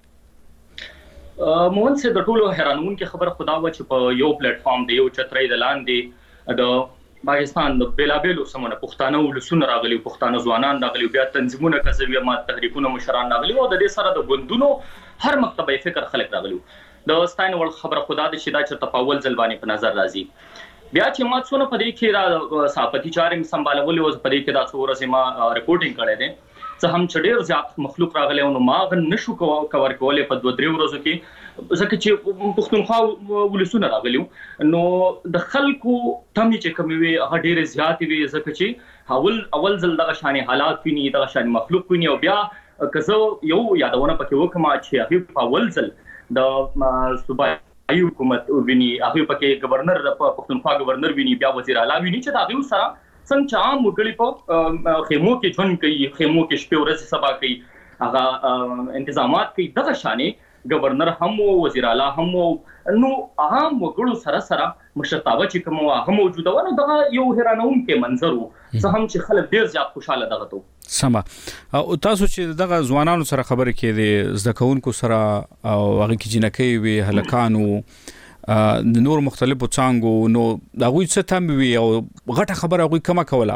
مون څه د ټولو حیرانون کې خبر خدا و چې په یو پلیټ فارم دی یو چترې د لاندې د پاکستان د بیلابېلو سمونه پښتانه ولسونه راغلي پښتانه ځوانان راغلي بیا تنظیمونه کسبي ما تحریکونه مشران راغلي او د دې سره د ګوندونو هر مکتبه فکر خلک راغلي د ستاین ول خبر خدا د شیدا چې تپاول ځلبانی په نظر راځي بیا چې ما څونه په دې کې دا صحافتي چارې سمبالول او په دې کې دا څو ورځې ما ریپورټینګ کړې ده څه هم چډیر زیات مخلوق راغلی او ما نشو کور کولې په 2-3 ورځو کې ځکه چې پښتونخوا ولسونه راغلیو نو د خلکو تم چې کومي وي هغه ډیر زیات وي ځکه چې اول ځل دغه شانې حالات ویني دغه شانې مخلوق ویني او بیا کزه یو یادونه پکې وکما چې هغه په اول ځل د صوبایي حکومت ویني هغه پکې گورنر د پښتونخوا گورنر ویني بیا وزیر اعلی ویني چې هغه سره څنګه عام وګړي په خیمو کې ژوند کوي خیمو کې شپه ورځ سبا کوي هغه انتظامات کوي دغه شانې گورنر هم وزیر اعلی هم نو عام وګړو سره مشرتابه چې کوم هغه موجوده و نو دغه یو حیرانون کې منظر وو څه هم چې خلک ډیر زیات خوشاله دغه تو سما او تاسو چې دغه ځوانانو سره خبرې کړي زده کوونکو سره او هغه کې جنکې وي هلکانو د نور مختلفو څنګهو نو دا غوي څه تم وی او غټه خبره غوي کما کوله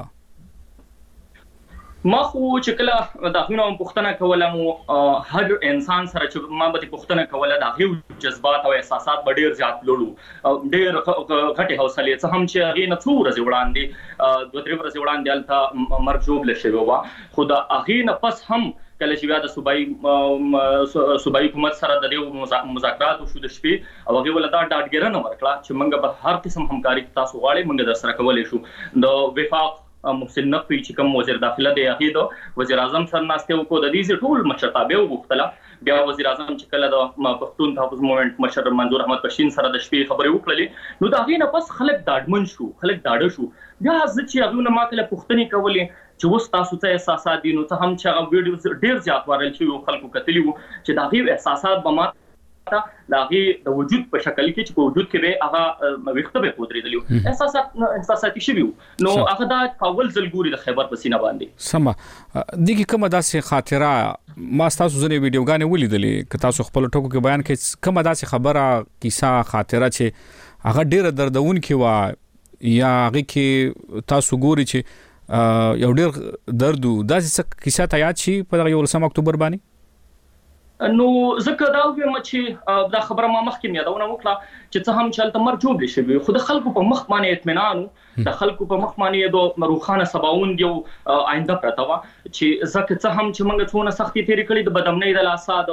ما خو چې کله دا غوونه پښتنه کوله هر انسان سره چې ما به پښتنه کوله دا غو جذبات او احساسات ډیر زیات لوړو ډیر غټه حوصله څه هم چې هغه نه څو ورځې وړاندې 2-3 ورځې وړاندې الته مرجوب لشي وا خدا هغه نه پس هم کله چې بیا د صوبایي حکومت سره د دې مذاکرات شو د شپې او هغه ولدا ډاډګرنه ورکړه چې موږ به هر قسم همکاري تاسو غواړي موږ در سره کولای شو د وفاق محسن نقوی چې کوم وزیر داخله دی هغه د وزیر اعظم سره ناشته وکړه د دې ټول مشرتابه وغوښتله بیا وزیر اعظم چې کله د پښتون تحفظ موومېنټ مشر منظور احمد پښین سره د شپې خبرې وکړلې نو دا غي نه پس خلک داډمن شو خلک داډه شو بیا ځکه چې هغه نه ماکله پښتني کولې چې وس تاسو ته احساسات دي نو ته هم چې هغه ویډیو ډیر زیات وایرل شو خلکو کتلی وو چې دا غي احساسات به ما لاغي د وجود په شکل کې چې په وجود کې به هغه وخت به پودرېدلی احساساتي شوی نو هغه دا کاول زلګوري د خیبر په سینه باندې سم دغه کومه داسې خاطره ما تاسو ځنې ویډیوګانې ولیدلې که تاسو خپل ټکو کې بیان کړئ کومه داسې خبره کیسه خاطره چې هغه ډیره دردون کې وا یا هغه کې تاسو ګوري چې یو ډیر درد داسې کیسه ته یاد شي په 11 اکتوبر باندې نو زکه دا وایم چې دا خبره ما مخکې یادونه وکړه چې څه هم چلته مرجوب لشي خو د خلکو په مخ باندې اطمینان د خلکو په مخ باندې د روخانه سباوون دی آینده پرته وا چې زکه څه هم چې موږ څونه سختي تیر کړی د بدامنۍ د لاساد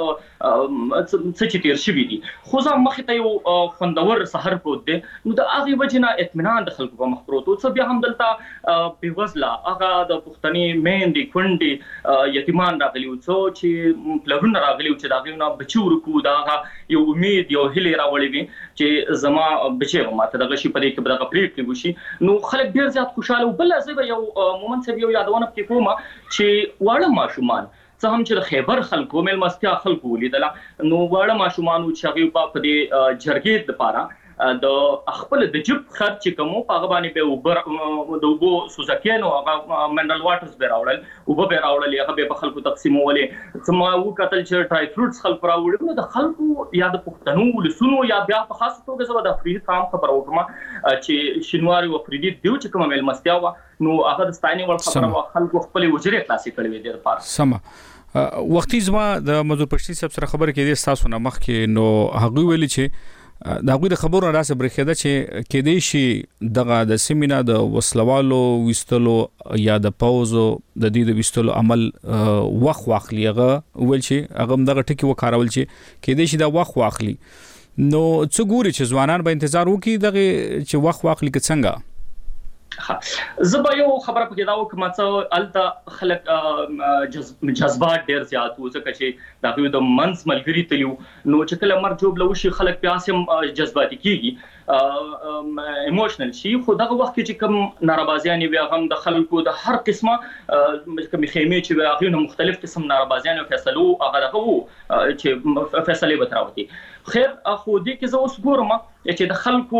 څه چې تیر شوی دي خو ځم مخ ته یو خوندور سحر پروت دی نو د هغه وجنه اطمینان د خلکو په مخ پروت او څه بیا هم دلته بیوزلا هغه د پښتني میندې کونډې یتیمان راغلي او څو چې پلرونه راغلي چې دا غوونه بچو ورکو دا یو امید یو هلي راوړي وي چې زما بچي ماته دغه شي په دې کې بدغه پریکړه وشي نو خلک ډیر زیات خوشاله بل ځای یو مومنت سبي یادونه کې کومه چې واړه ماشومان څه هم چې د خیبر خلکو مل مستیا خلکو لیدل نو واړه ماشومان چې هغه په دې جرګې د پاره د خپل د جيب خرچ کومو په باندې به اوبر د وبو سوزکینو هغه منرال واټرز به راوړل او به راوړل هغه به خلکو تقسیمولې سم او قتل چې ټرای فروټس خلک راوړل نو د خلکو یا د پښتنو لسونو یا بیا په خاص توګه زو د افریدي خام خبر وکړم چې شینواری او افریدي دیو چې کوم مل مستیا و نو هغه د ستاینې ول خبره خلکو خپل وجري خلاصي کړې وي د لپاره سم وختي زما د مزور پښتي صاحب سره خبر کې دي تاسو نه مخ کې نو هغه ویلي چې دا غوډه خبرونه راځي برخیده چې کې دی شي دغه د سیمینا د وسلوالو وستلو یا د پاوزو د دې د وستلو عمل وخت واخلیغه ول شي هغه دغه ټکی وکارول شي کې دی شي دا وخت واخلي نو څه ګوري چې ځوانان به انتظار وکړي دغه چې وخت واخلي کې څنګه زبا یو خبره پکې دا وکم چې الته خلک جذبات ډیر زیات وو ځکه چې دا د منس ملګری تلیو نو چې کله مرجوب لوشي خلک پیاسم جذباتي کیږي ایموشنل شي خو دغه وخت کې چې کوم ناربازيان وي هغه د خلکو د هر قسمه کوم خیمه چې هغه مختلف قسم ناربازيان او فیصلو هغه دغه چې فیصله به تراوتي خیر خو دې کې زه اوس ګورم چې د خلکو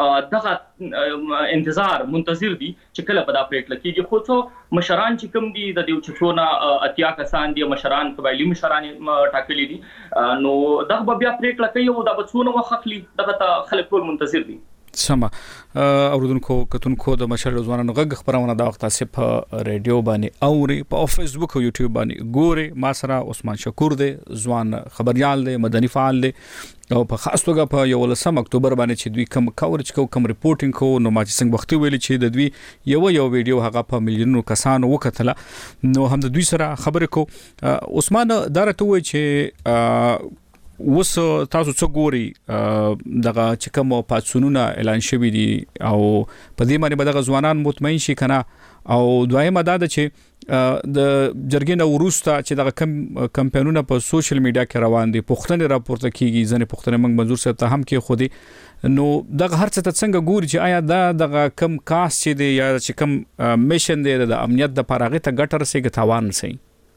دغه انتظار منتظر دي چې کله په دا پریکړه کېږي خو څو مشران چې کوم دي د دې چټونه اتیا کسان دي مشران قبایلی مشران ټاکلي دي نو دغه بیا پریکړه کوي او دا بڅونه وخخلي دغه خلک ټول منتظر دي سما اوردونکو کتونکو د مشر ځوانانو غږ خبرونه دا وخت تاسو په ریډیو باندې اوري په فیسبوک او یوټیوب باندې ګوري ما سره عثمان شکور دی ځوان خبريال دی مدني فعال دی او په خاص توګه په 11 اکتوبر باندې چې دوی کوم کورج کوم ریپورټینګ کو نو ما چې څنګه وختي ویلي چې د دوی یو ویډیو هغه په میلیونونو کسانو وکتله نو هم د دوی سره خبرې کو عثمان دارته وای چې وس تاسو څو ګوري دغه چې کوم پاتسونونه اعلان شوی دي او په دې باندې دغه ځوانان مطمئن شي کنه او دویمه دا ده چې د جرګې نو وروسته چې دغه کمپاینونه په سوشل میډیا کې روان دي پښتنې راپورته کیږي ځنه پښتنې موږ منظور صاحب ته هم کې خودي نو دغه هر څه ته څنګه ګوري چې آیا دا دغه کم کاس چې دی یا چې کم میشن دی د امنیت د پراغه ته ګټر سي ګټاوان سي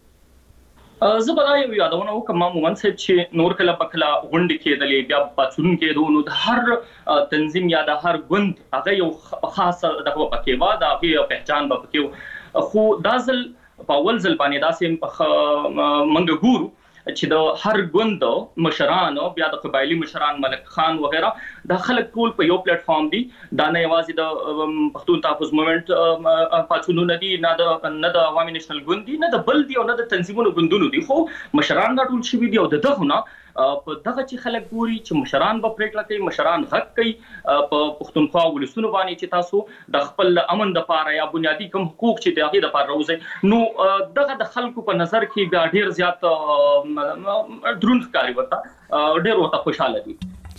زبدا یو یادونه وکم مومن صاحب چې نور کله پکلا غونډ کېدلې بیا پاتون کېدو نو د هر تنظیم یا د هر ګوند هغه یو خاص دغه پکې وا د هغه پہچان به پکې خو دازل په اول ځل باندې داسې منګ ګورو چې د هر ګوند مشران بیا د قبایلی مشران ملک خان وغیرہ د خلک ټول په یو پلیټ فارم دي دا نه یوازې د پښتون تحفظ موومېنټ پاتونو ندي نه د عوامي نېشنل ګوند دي نه د بل دي او نه د تنظیمونو ګوندونو دي خو مشران دا ټول شوي دي او دغه نه په دغه چې خلک ګوري چې مشران به پریکړه کوي مشران حق کوي په پښتونخوا ولسونو باندې چې تاسو د خپل امن د پاره یا بنیادی کوم حقوق چې دغه د پاره روزي نو دغه د خلکو په نظر کې بیا ډیر زیات دروند ښکاری ورته ډیر ورته خوشاله دي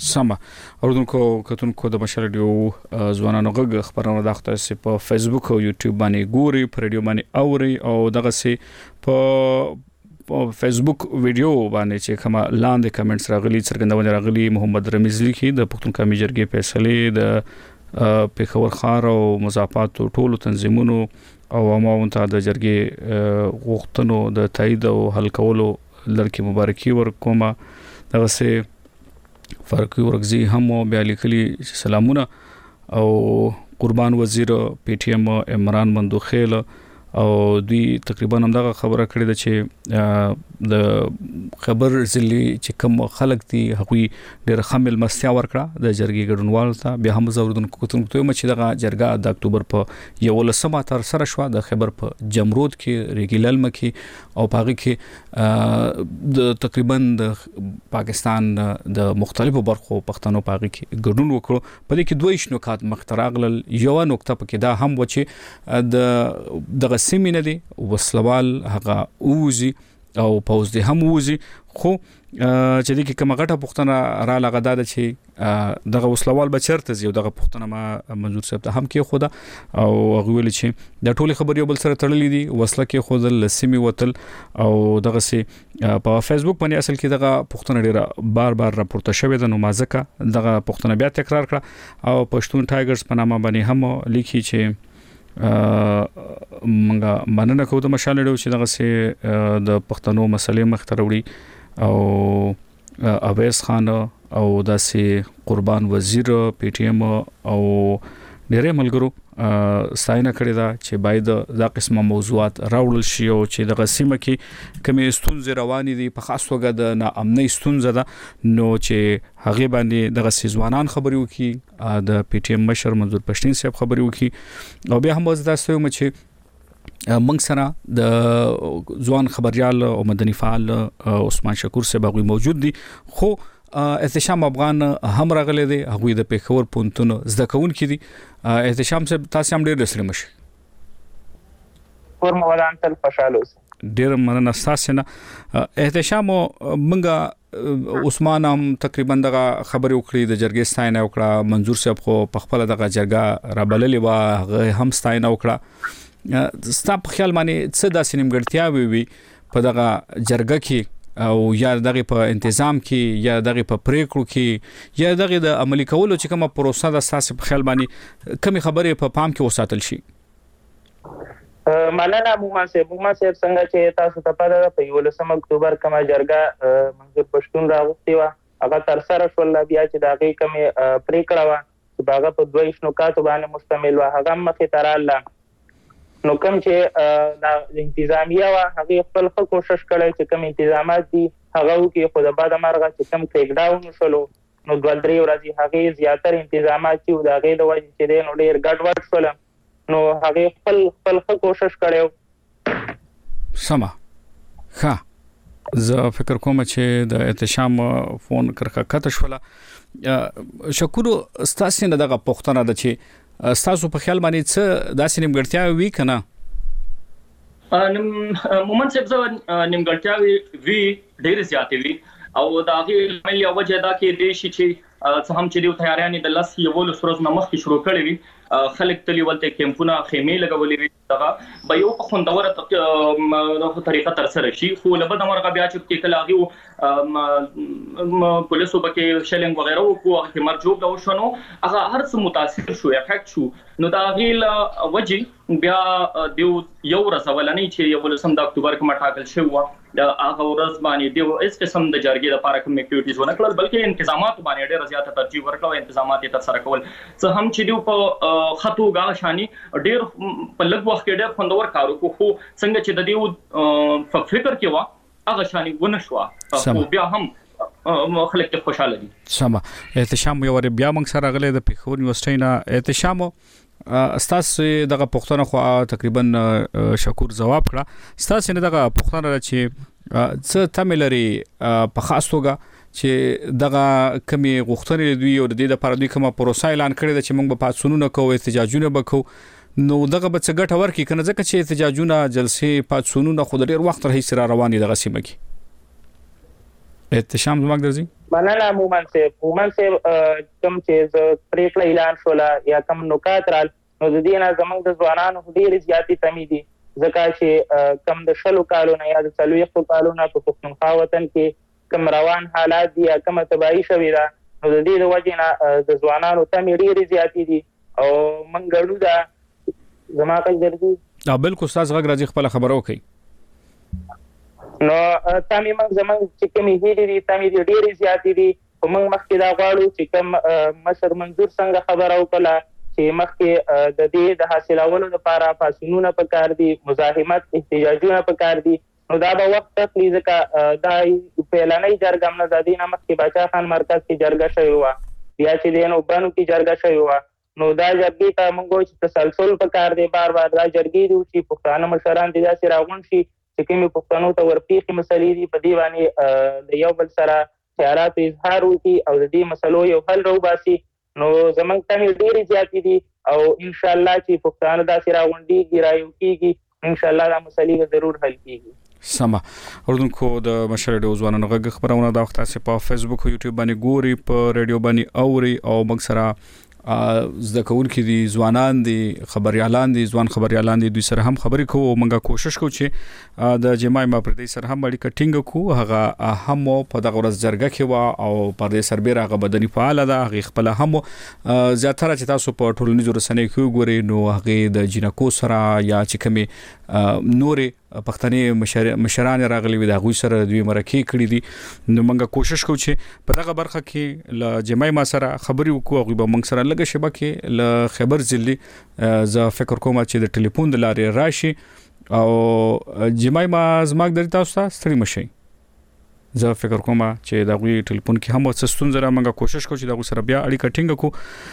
سما اوردونکو کتونکو د مشال ریډیو ځوانانو غږ خبرونه داخته سي په فیسبوک او یوټیوب باندې ګوري په ریډیو باندې اوري او دغه سي په فیسبوک ویډیو باندې چې کومه لاندې کمنټس راغلي څرګندونه راغلي محمد رمیز لیکي د پښتون قومي جرګې فیصله د پیښور ښار او مضافات ټولو تنظیمونو او عوامو ته د جرګې غوښتنو د تایید او حل کولو لړکی مبارکي ورکومه دغه سي فاروقي ورغزي هم بیا لیکلي سلامونه او قربان وزیر پی ټی ایم عمران مندوخیل او دوی تقریبا هم دغه خبره کړې ده چې د خبر ځلې چې کوم خلک دي هغوی ډېر خامل مستیا ورکړه د جرګې ګډونوالو ته بیا هم زوردونکو کوتونکو چې دغه جرګه د اکتوبر په 11 تر سره شو د خبر په جمرود کې ریګیلل مکی او پاغي کې د تقریبا د پاکستان د مختلفو برخو پښتنو پاغي کې ګډون وکړو په دې کې دوه نکات مختراغل یو نقطه پکې دا هم و چې د سیمینه دي وسلوال هغه اوزي او پوز دي هم اوزي خو چې دې کې کومه غټه پښتنه را لغدا ده چې دغه وسلوال بچرته زیو دغه پښتنه ما منظور صاحب ته هم کې خوده او هغه ویل چې د ټولي خبري بل سره تړلې دي وسله کې خود لسمی وتل او دغه سي په فیسبوک باندې اصل کې دغه پښتنه ډیره بار راپورته شوې ده نو مازکه دغه پښتنه بیا تکرار کړه او پښتون ټایګرز په نامه باندې هم لیکي چې منګه مننه کوم د مشال ډیو چې دغه سي د پښتنو مسلې مختروړي او اویس خان او داسې قربان وزیر پی ټی ایم او ډېرې ملګرو ساينه کړی دا چې باید دا قسمه موضوعات راوړل شي او چې د غسیمه کې کومې ستونزې روانې دي په خاص توګه د ناامنۍ ستونزه ده نو چې هغه باندې د غسیزوانان خبري وکي د پی ټی ایم مشر منظور پښتين صاحب خبري وکي او بیا هم زداسته یم چې منګ سره د ځوان خبريال او مدني فعال عثمان شکور صاحب موجود دي خو احتشام افغان هم راغلي دي هغه د پیښور پونتون زده کون کړي احتشام صاحب تاسو هم ډېر رسل مشي ور مولانا تل خوشاله ډېر مننه تاسو نه احتشام منګه عثمان هم تقریبا دغه خبري وکړي د جرګې ستاینه وکړه منظور صاحب خو په خپل دغه جرګه را بللې و هم ستاینه وکړه ستا په خیال باندې څه داسې نیمګړتیا وي په دغه جرګه کې او یا دغه په تنظیم کې یا دغه په پریکړو کې یا دغه د عملي کولو چې کومه پروسه د اساس په خیال باندې کمی خبره په پام کې وساتل شي مولانا مومن صاحب څنګه چې تاسو ته پاره په 11 اکتوبر کومه جرګه منظور پښتون راغوستي و هغه تر سره شول بیا چې دغه کومه پریکړه و چې هغه په دوه شنوکاتو باندې مشتمل و هغه مخې تراله نو کوم چې د انتظامیه وا هغه خپل کوشش کړی چې کوم انتظامات دي هغه کې خو د بعد مرغه چې کوم کریک ډاون شولو نو د ولدري ورځي هغه زیاتره انتظامات چې د هغه د وجه چې نو ډیر ګډوډ شول نو هغه خپل کوشش کړو سما ها زه فکر کوم چې د احتشام فون کرخه کته شوله شکر ستاسو نه دغه پښتنه د چې تاسو په خیال باندې څه داسې نیمګړتیا وی کنه مومن صاحب نیمګړتیا وی ډېر زیاتې وی او دا غي ملي وجه دا کې د شي چې څه هم چې د تیاریانې د لاس یو ول سروز نه مخکې شروع کړی وی خلک تلی ولته کیمپونه خیمه لګولې وی دا به یو په خوندوره طریقه تر سره شي خو لبد مرغه بیا چې کله غي پولیسو بکې شلنګ وغیرہ او کو مرجوب دا شنو هغه هر څه متاثر شو افیکټ شو نو دا غیل وجه بیا دیو یو ورځولنی چې یو لسم د اکتوبر کې مټاکل شو دا هغه ورځ باندې دیو اس قسم د جرګې لپاره کوم اکټیویټیز ونه کړل بلکې انتظامات باندې ډېر زیاته ترجیح ورکړه انتظامات یې تر سره کول څه هم چې دیو په خطو غاښانی ډېر په لږ وخت کې ډېر خوندور کارو خو څنګه چې د دیو په فکر کې وا هغه شانی ونه شو او بیا هم خلک ته خوشاله دي سم احتشام یو بیا موږ سره غلې د پیښور یونیورسيټي نه احتشام استاسو دغه پښتنه خو تقریبا شکور جواب کړه استاسو نه دغه پښتنه چې څه تملري په خاص توګه چې دغه کمی غوښتنې دوی او د دې لپاره دوی کومه پروسه اعلان کړې ده چې موږ په پاتسونونه کوو احتجاجونه وکړو نو دغه به څه ګټه ورکړي کنه ځکه چې احتجاجونه جلسې پاتسونونه خو ډېر وخت راهیسې را روانې دغه سیمه کې احتشام زماک درځي مننه مومن صاحب کوم چې پریکړه اعلان شوله یا کوم نکات رال نو د دې نه زموږ د ځوانانو ډېرې زیاتې تمې دي ځکه چې کم د 60 کالو نه یا د 40 کالو نه په پښتونخوا وطن کې کم روان حالات دي یا کم تباہي شوې ده نو د دې د وجې نه د ځوانانو تمې ډېرې زیاتې دي او موږ ګړو دا زما کوي درځي بالکل استاد غږ راځي خپل خبرو کوي نو تامي موږ زمونږ چې کومې هېلې دي تامي ډېرې زیاتې دي خو موږ مخکې دا غواړو چې کوم مشر منظور څنګه خبره وکړه چې مخکې د دې د حاصلولو لپاره پاسونونه پکار دي مزاحمت احتجاجونه پکار دي نو دا به وخت اخلي ځکه دا پیلنۍ جرګه هم نه د دې نه مخکې باچا خان مرکز کې جرګه شوې وه بیا چې دی نو بنو کې جرګه شوې وه نو دا جرګې ته موږ وایو چې تسلسل پکار دی بار بار دا جرګې دي چې پښتانه مشران دې داسې راغونډ شي چې کومې پښتنو ته ورپېښې مسلې دي په دې باندې د یو بل سره خیالاتو اظهار وکړي او د دې مسلو یو حل راوباسي نو زموږ تمې ډېرې زیاتې دي او انشاءالله چې پښتانه داسې راغونډېږي رایو کېږي انشاءالله دا مسلې به ضرور حل کېږي سمه اردوونکو د مشر ریډیو ځوانانو غږ خبرونه دا وخت تاسو په فیسبوک او یوټیوب باندې ګوري په ریډیو باندې اوري او موږ سره زده کوونکي دي ځوانان دي خبريالان دي ځوان خبريالان دي دوی سره هم خبرې کوو موږ کوشش کوو چې د جماعي ماپردي سره هم اړیکه ټینګ کوو هغه هم په دغه ورځ جرګه کې وا او پر دې سربېره هغه بدني فعال ده هغه خپل هم زیاتره چې تاسو په ټولنیزو رسنیو کې ګوري نو هغه د جنکو سره یا چې کومي نورې پښتني مشران راغلي وي دا غوي سره دوی مرکه کړی دي نو موږ کوشش کوو چې په دغه برخه کې ل جماعي ما سره خبري وکړو غوي به موږ سره لګه شبکه ل خبر ځلي ز فکر کوم چې د ټلیفون د لارې راشي او جماعي ما زماک درته تاسو ستړي مشي زه فکر کوم چې دا غوي ټلیفون کې هم وسستون زره موږ کوشش کوو چې دا غو سره بیا اړیکه ټینګ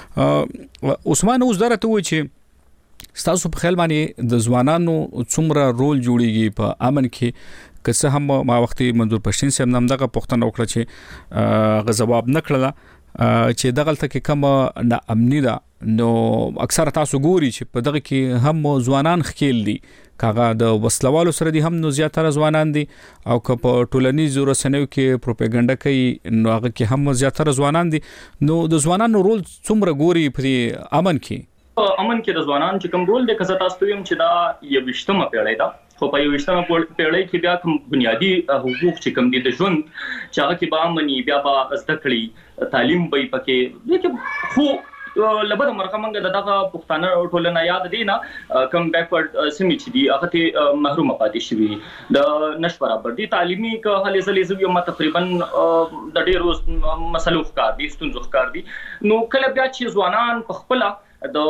کو عثمان اوس درته وای چې تاسو په خیال باندې د ځوانانو څومره رول جوړیږي په امن کې که څه هم ما وختي منظور پښتين سم نام دغه پښتنه وکړه چې غزواب نکړه چې دغه تل کوم نه امني ده نو اکثر تاسو ګوري چې په دغه کې هم ځوانان خېل دي کاغه د وسلوالو سره دي هم نو زیاتره ځوانان دي او که په ټولنیزو رسنیو کې پروپاګاندا کوي نو هغه کې هم زیاتره ځوانان دي نو د ځوانانو رول څومره ګوري په امن کې امن کې د ځوانانو چې کوم رول دی که تاسو ویم چې دا یو وشتمه پیړۍ ده خو په یو وشتمه پیړۍ کې بیا کوم بنیادی حقوق چې کوم دي د ژوند چې هغه کې به امني بیا به زده کړي تعلیم به پکې دغه خو لبد مرکه منګه دغه پښتانه ټولنه یاد دي نه کم بیکورډ سیمې چې دي هغه ته محروم پاتې شوی د نش برابر دي تعلیمي که هلي زلي یو تقریبا د ډېرو مسلو ښکار دي ستونزو ښکار دي نو کله بیا چې ځوانان په خپل د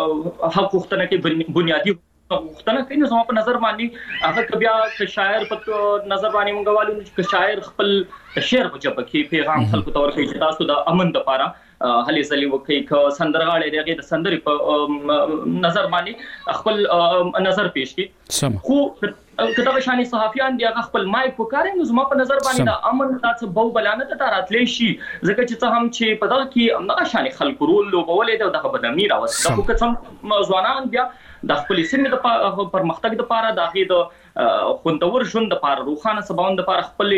حق وختنه کې بنیادی وختنه کې نو په نظر باندې هغه بیا ک شاعر په نظر باندې مونږوالو چې شاعر خپل شعر په جبه کې پیغام خلکو ته ورکوي چې تاسو د امن لپاره هلي زلي وکي ک سندرغاړي دغه د سندرې په نظر باندې خپل نظر پیش کی خو کله شاني صحافیان دی هغه خپل مایک وکړي نو زما په نظر باندې د امن تاسو بو بلانه ته راتلې شي ځکه چې څه هم چې په دغه کې هغه شاني خلکو رول لوبولې د بدامي راوست د کوم ځوانان بیا د خپل سیمې د پرمختګ لپاره د هغې د خوندور ژوند لپاره روښانه سباوند لپاره خپل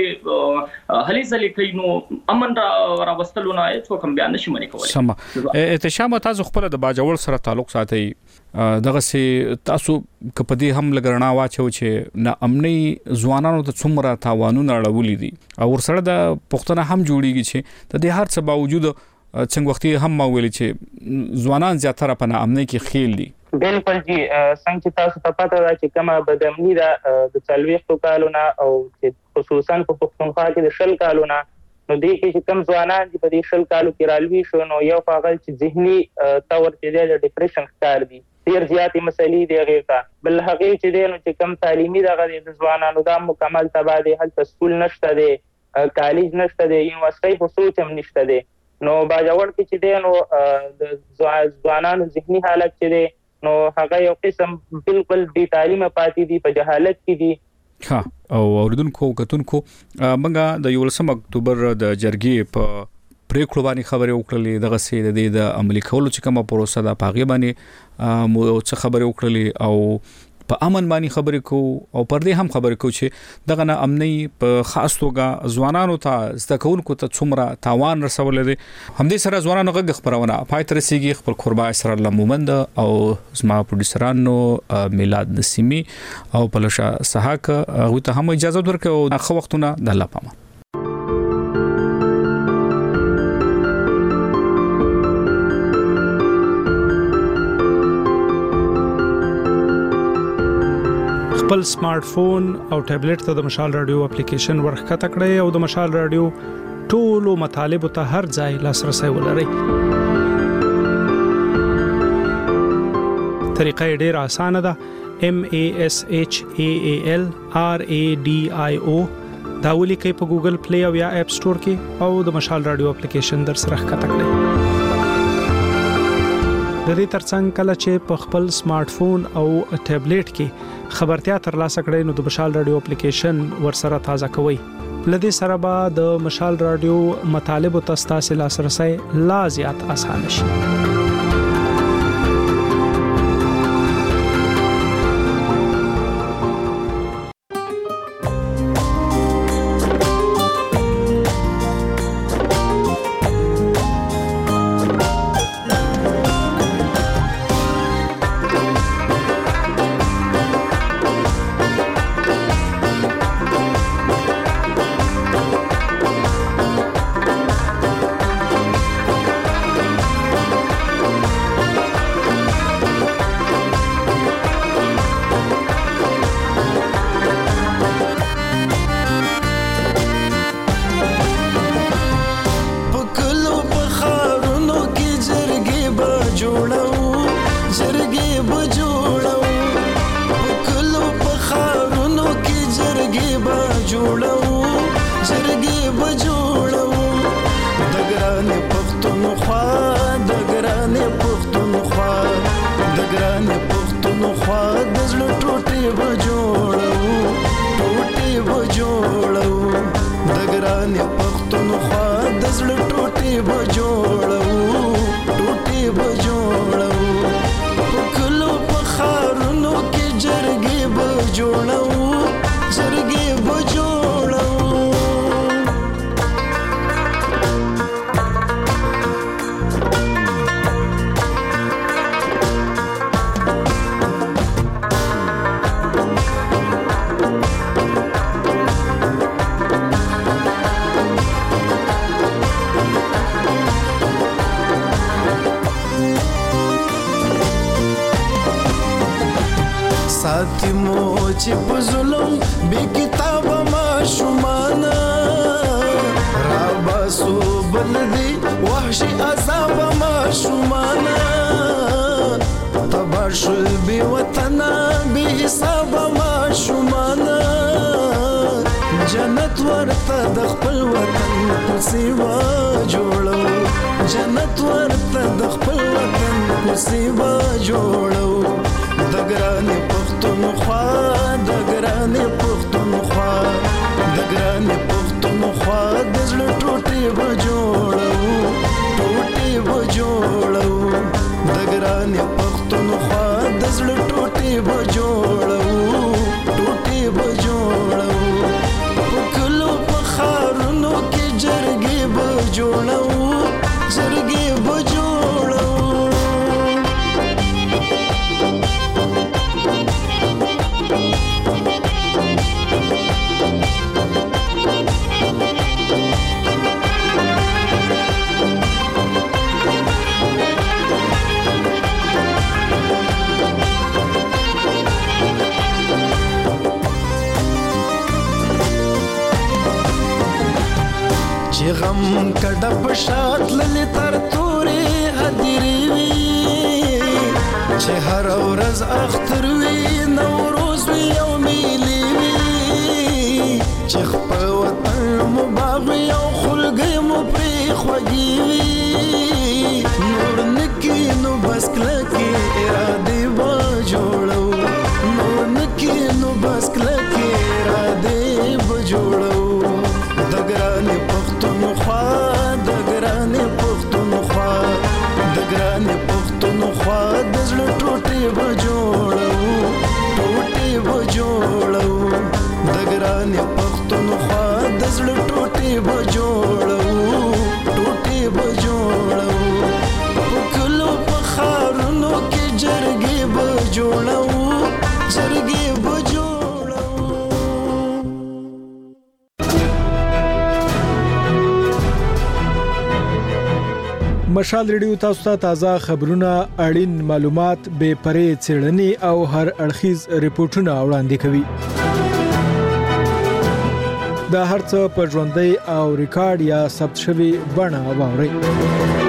هلي ځلې کوي نو امن راوستلو نه هیڅ کوم بیان نشي منې کولی سم احتشام تاسو خپل د باجوړ سره تعلق ساتي دغه سي تاسو کپدي هم لګرنا واچو چې نه امني ځوانانو ته څومره تاوانونه اړولې دي او ورسره د پښتنه هم جوړیږي چې د دې هر څه باوجود څنګه وختي هم ما ویل چې ځوانان زیاتره په امني کې خېل دي بالکل جی څنګه چې تاسو ته پته ده چې کومه بدامني ده د 40 کالونه او خصوصا په پښتونخوا کې د 10 کالونه نو دې کې چې کوم ځوانان چې په دې 10 کالو کې رالوي شو نو یو هغه چې ذهني تور چې د ډیپریشن ښکار دي ډېر زیاتې مسلې دی هغه ته بل هغه چې دی نو چې کوم تعلیمي دغه د ځوانانو دا مکمل تبا دی هلته سکول نشته دی کالج نشته دی یونیورسيټي خو سوچ هم نشته دی نو باجوړ کې چې دی نو د ځوانانو ذهني حالت چې دی نو هغه یو قسم بالکل بي تعلیمه پاتې دي په جهالت کې دي ها او اوردونکو کتونکو منګه د 18 اکتوبر د جرګې په پریکړه باندې خبرې وکړلې دغه سي د عملي کولو چې کومه پروسه ده پاغي باندې مو څه خبرې وکړلې او په امن باندې خبرې کو او پر دې هم خبرې کو چې دغه نه امني په خاص توګه ځوانانو ته زده کوونکو ته څومره تاوان رسول دي. همدې سره ځوانانو غږ خبرونه پای تر رسیدي. خپل قربا اسرار الله مومند او زما پروډوسرانو میلاد نسیمی او پلوشا سحاق هغه ته هم اجازه ورکړو او خو وختونه د الله پامان. خپل سمارټ فون او ټابلیټ ته د مشال رادیو اپلیکیشن ورخکته کړئ او د مشال رادیو ټولو مطالب ته هر ځای لاسرسي ولرئ. طریقه ډیره اسانه ده. MASHAAL RADIO دا ولیکئ په ګوګل پلی او یا اپ سٹور کې او د مشال رادیو اپلیکیشن در سره ښکته کړئ. د دې ترڅنګ کله چې په خپل سمارټ فون او ټابلیټ کې خبرتیا ترلاسه کړئ نو د مشال رادیو اپلیکیشن ورسره تازه کوئ. لدې سره به د مشال رادیو مطالب او تاسو لاسرسي لا زیات آسان شي. چې په ظلم بې کتابه ماشومانه راباسو بلدي وحشي عذابه ماشومانه تبا شل بې وطنه بې حسابه ماشومانه جنت ورته د خپل وطن کوڅې وا جوړو جنت ورته د خپل وطن کوڅې وا جوړو د ګرانې پښتونخوا د ګرانې پښتونخوا د ګرانې پښتونخوا د زړه ټوټې به جوړو ټوټې به جوړو د ګرانې پښتونخوا د زړه ټوټې به جوړو ټوټې به جوړو په کلو په ښارونو کې جرګې به جوړو جرګې به جوړو چې غم کډه په شات للی تر تورې هدیرې وي چې هر ورځ اختر وي نوروز وي او میلې وي چې خپل وطن مو باغ وي او خلګۍ مو پرې خوږې وي نور نکي نو بس کلکې ارادې به جوړو نور نکي نو بس کلکې ارادې به جوړو د ګرانې پښتونخوا د ګرانې پښتونخوا د ګرانې پښتونخوا د زړه ټوټې به جوړو ګران پښتونخوا د زړه ټوټې به جوړو ټوټې به جوړو په کلو په ښارونو کې جرګې به جوړو جرګې به جوړو. مشال ریډیو تاسو ته تازه خبرونه، اړین معلومات، بې پرې څېړنې او هر اړخیز ریپورتونه وړاندې کوي. دا هرڅه په ژوندۍ او ریکارډ یا ثبت شوی بڼه واورئ.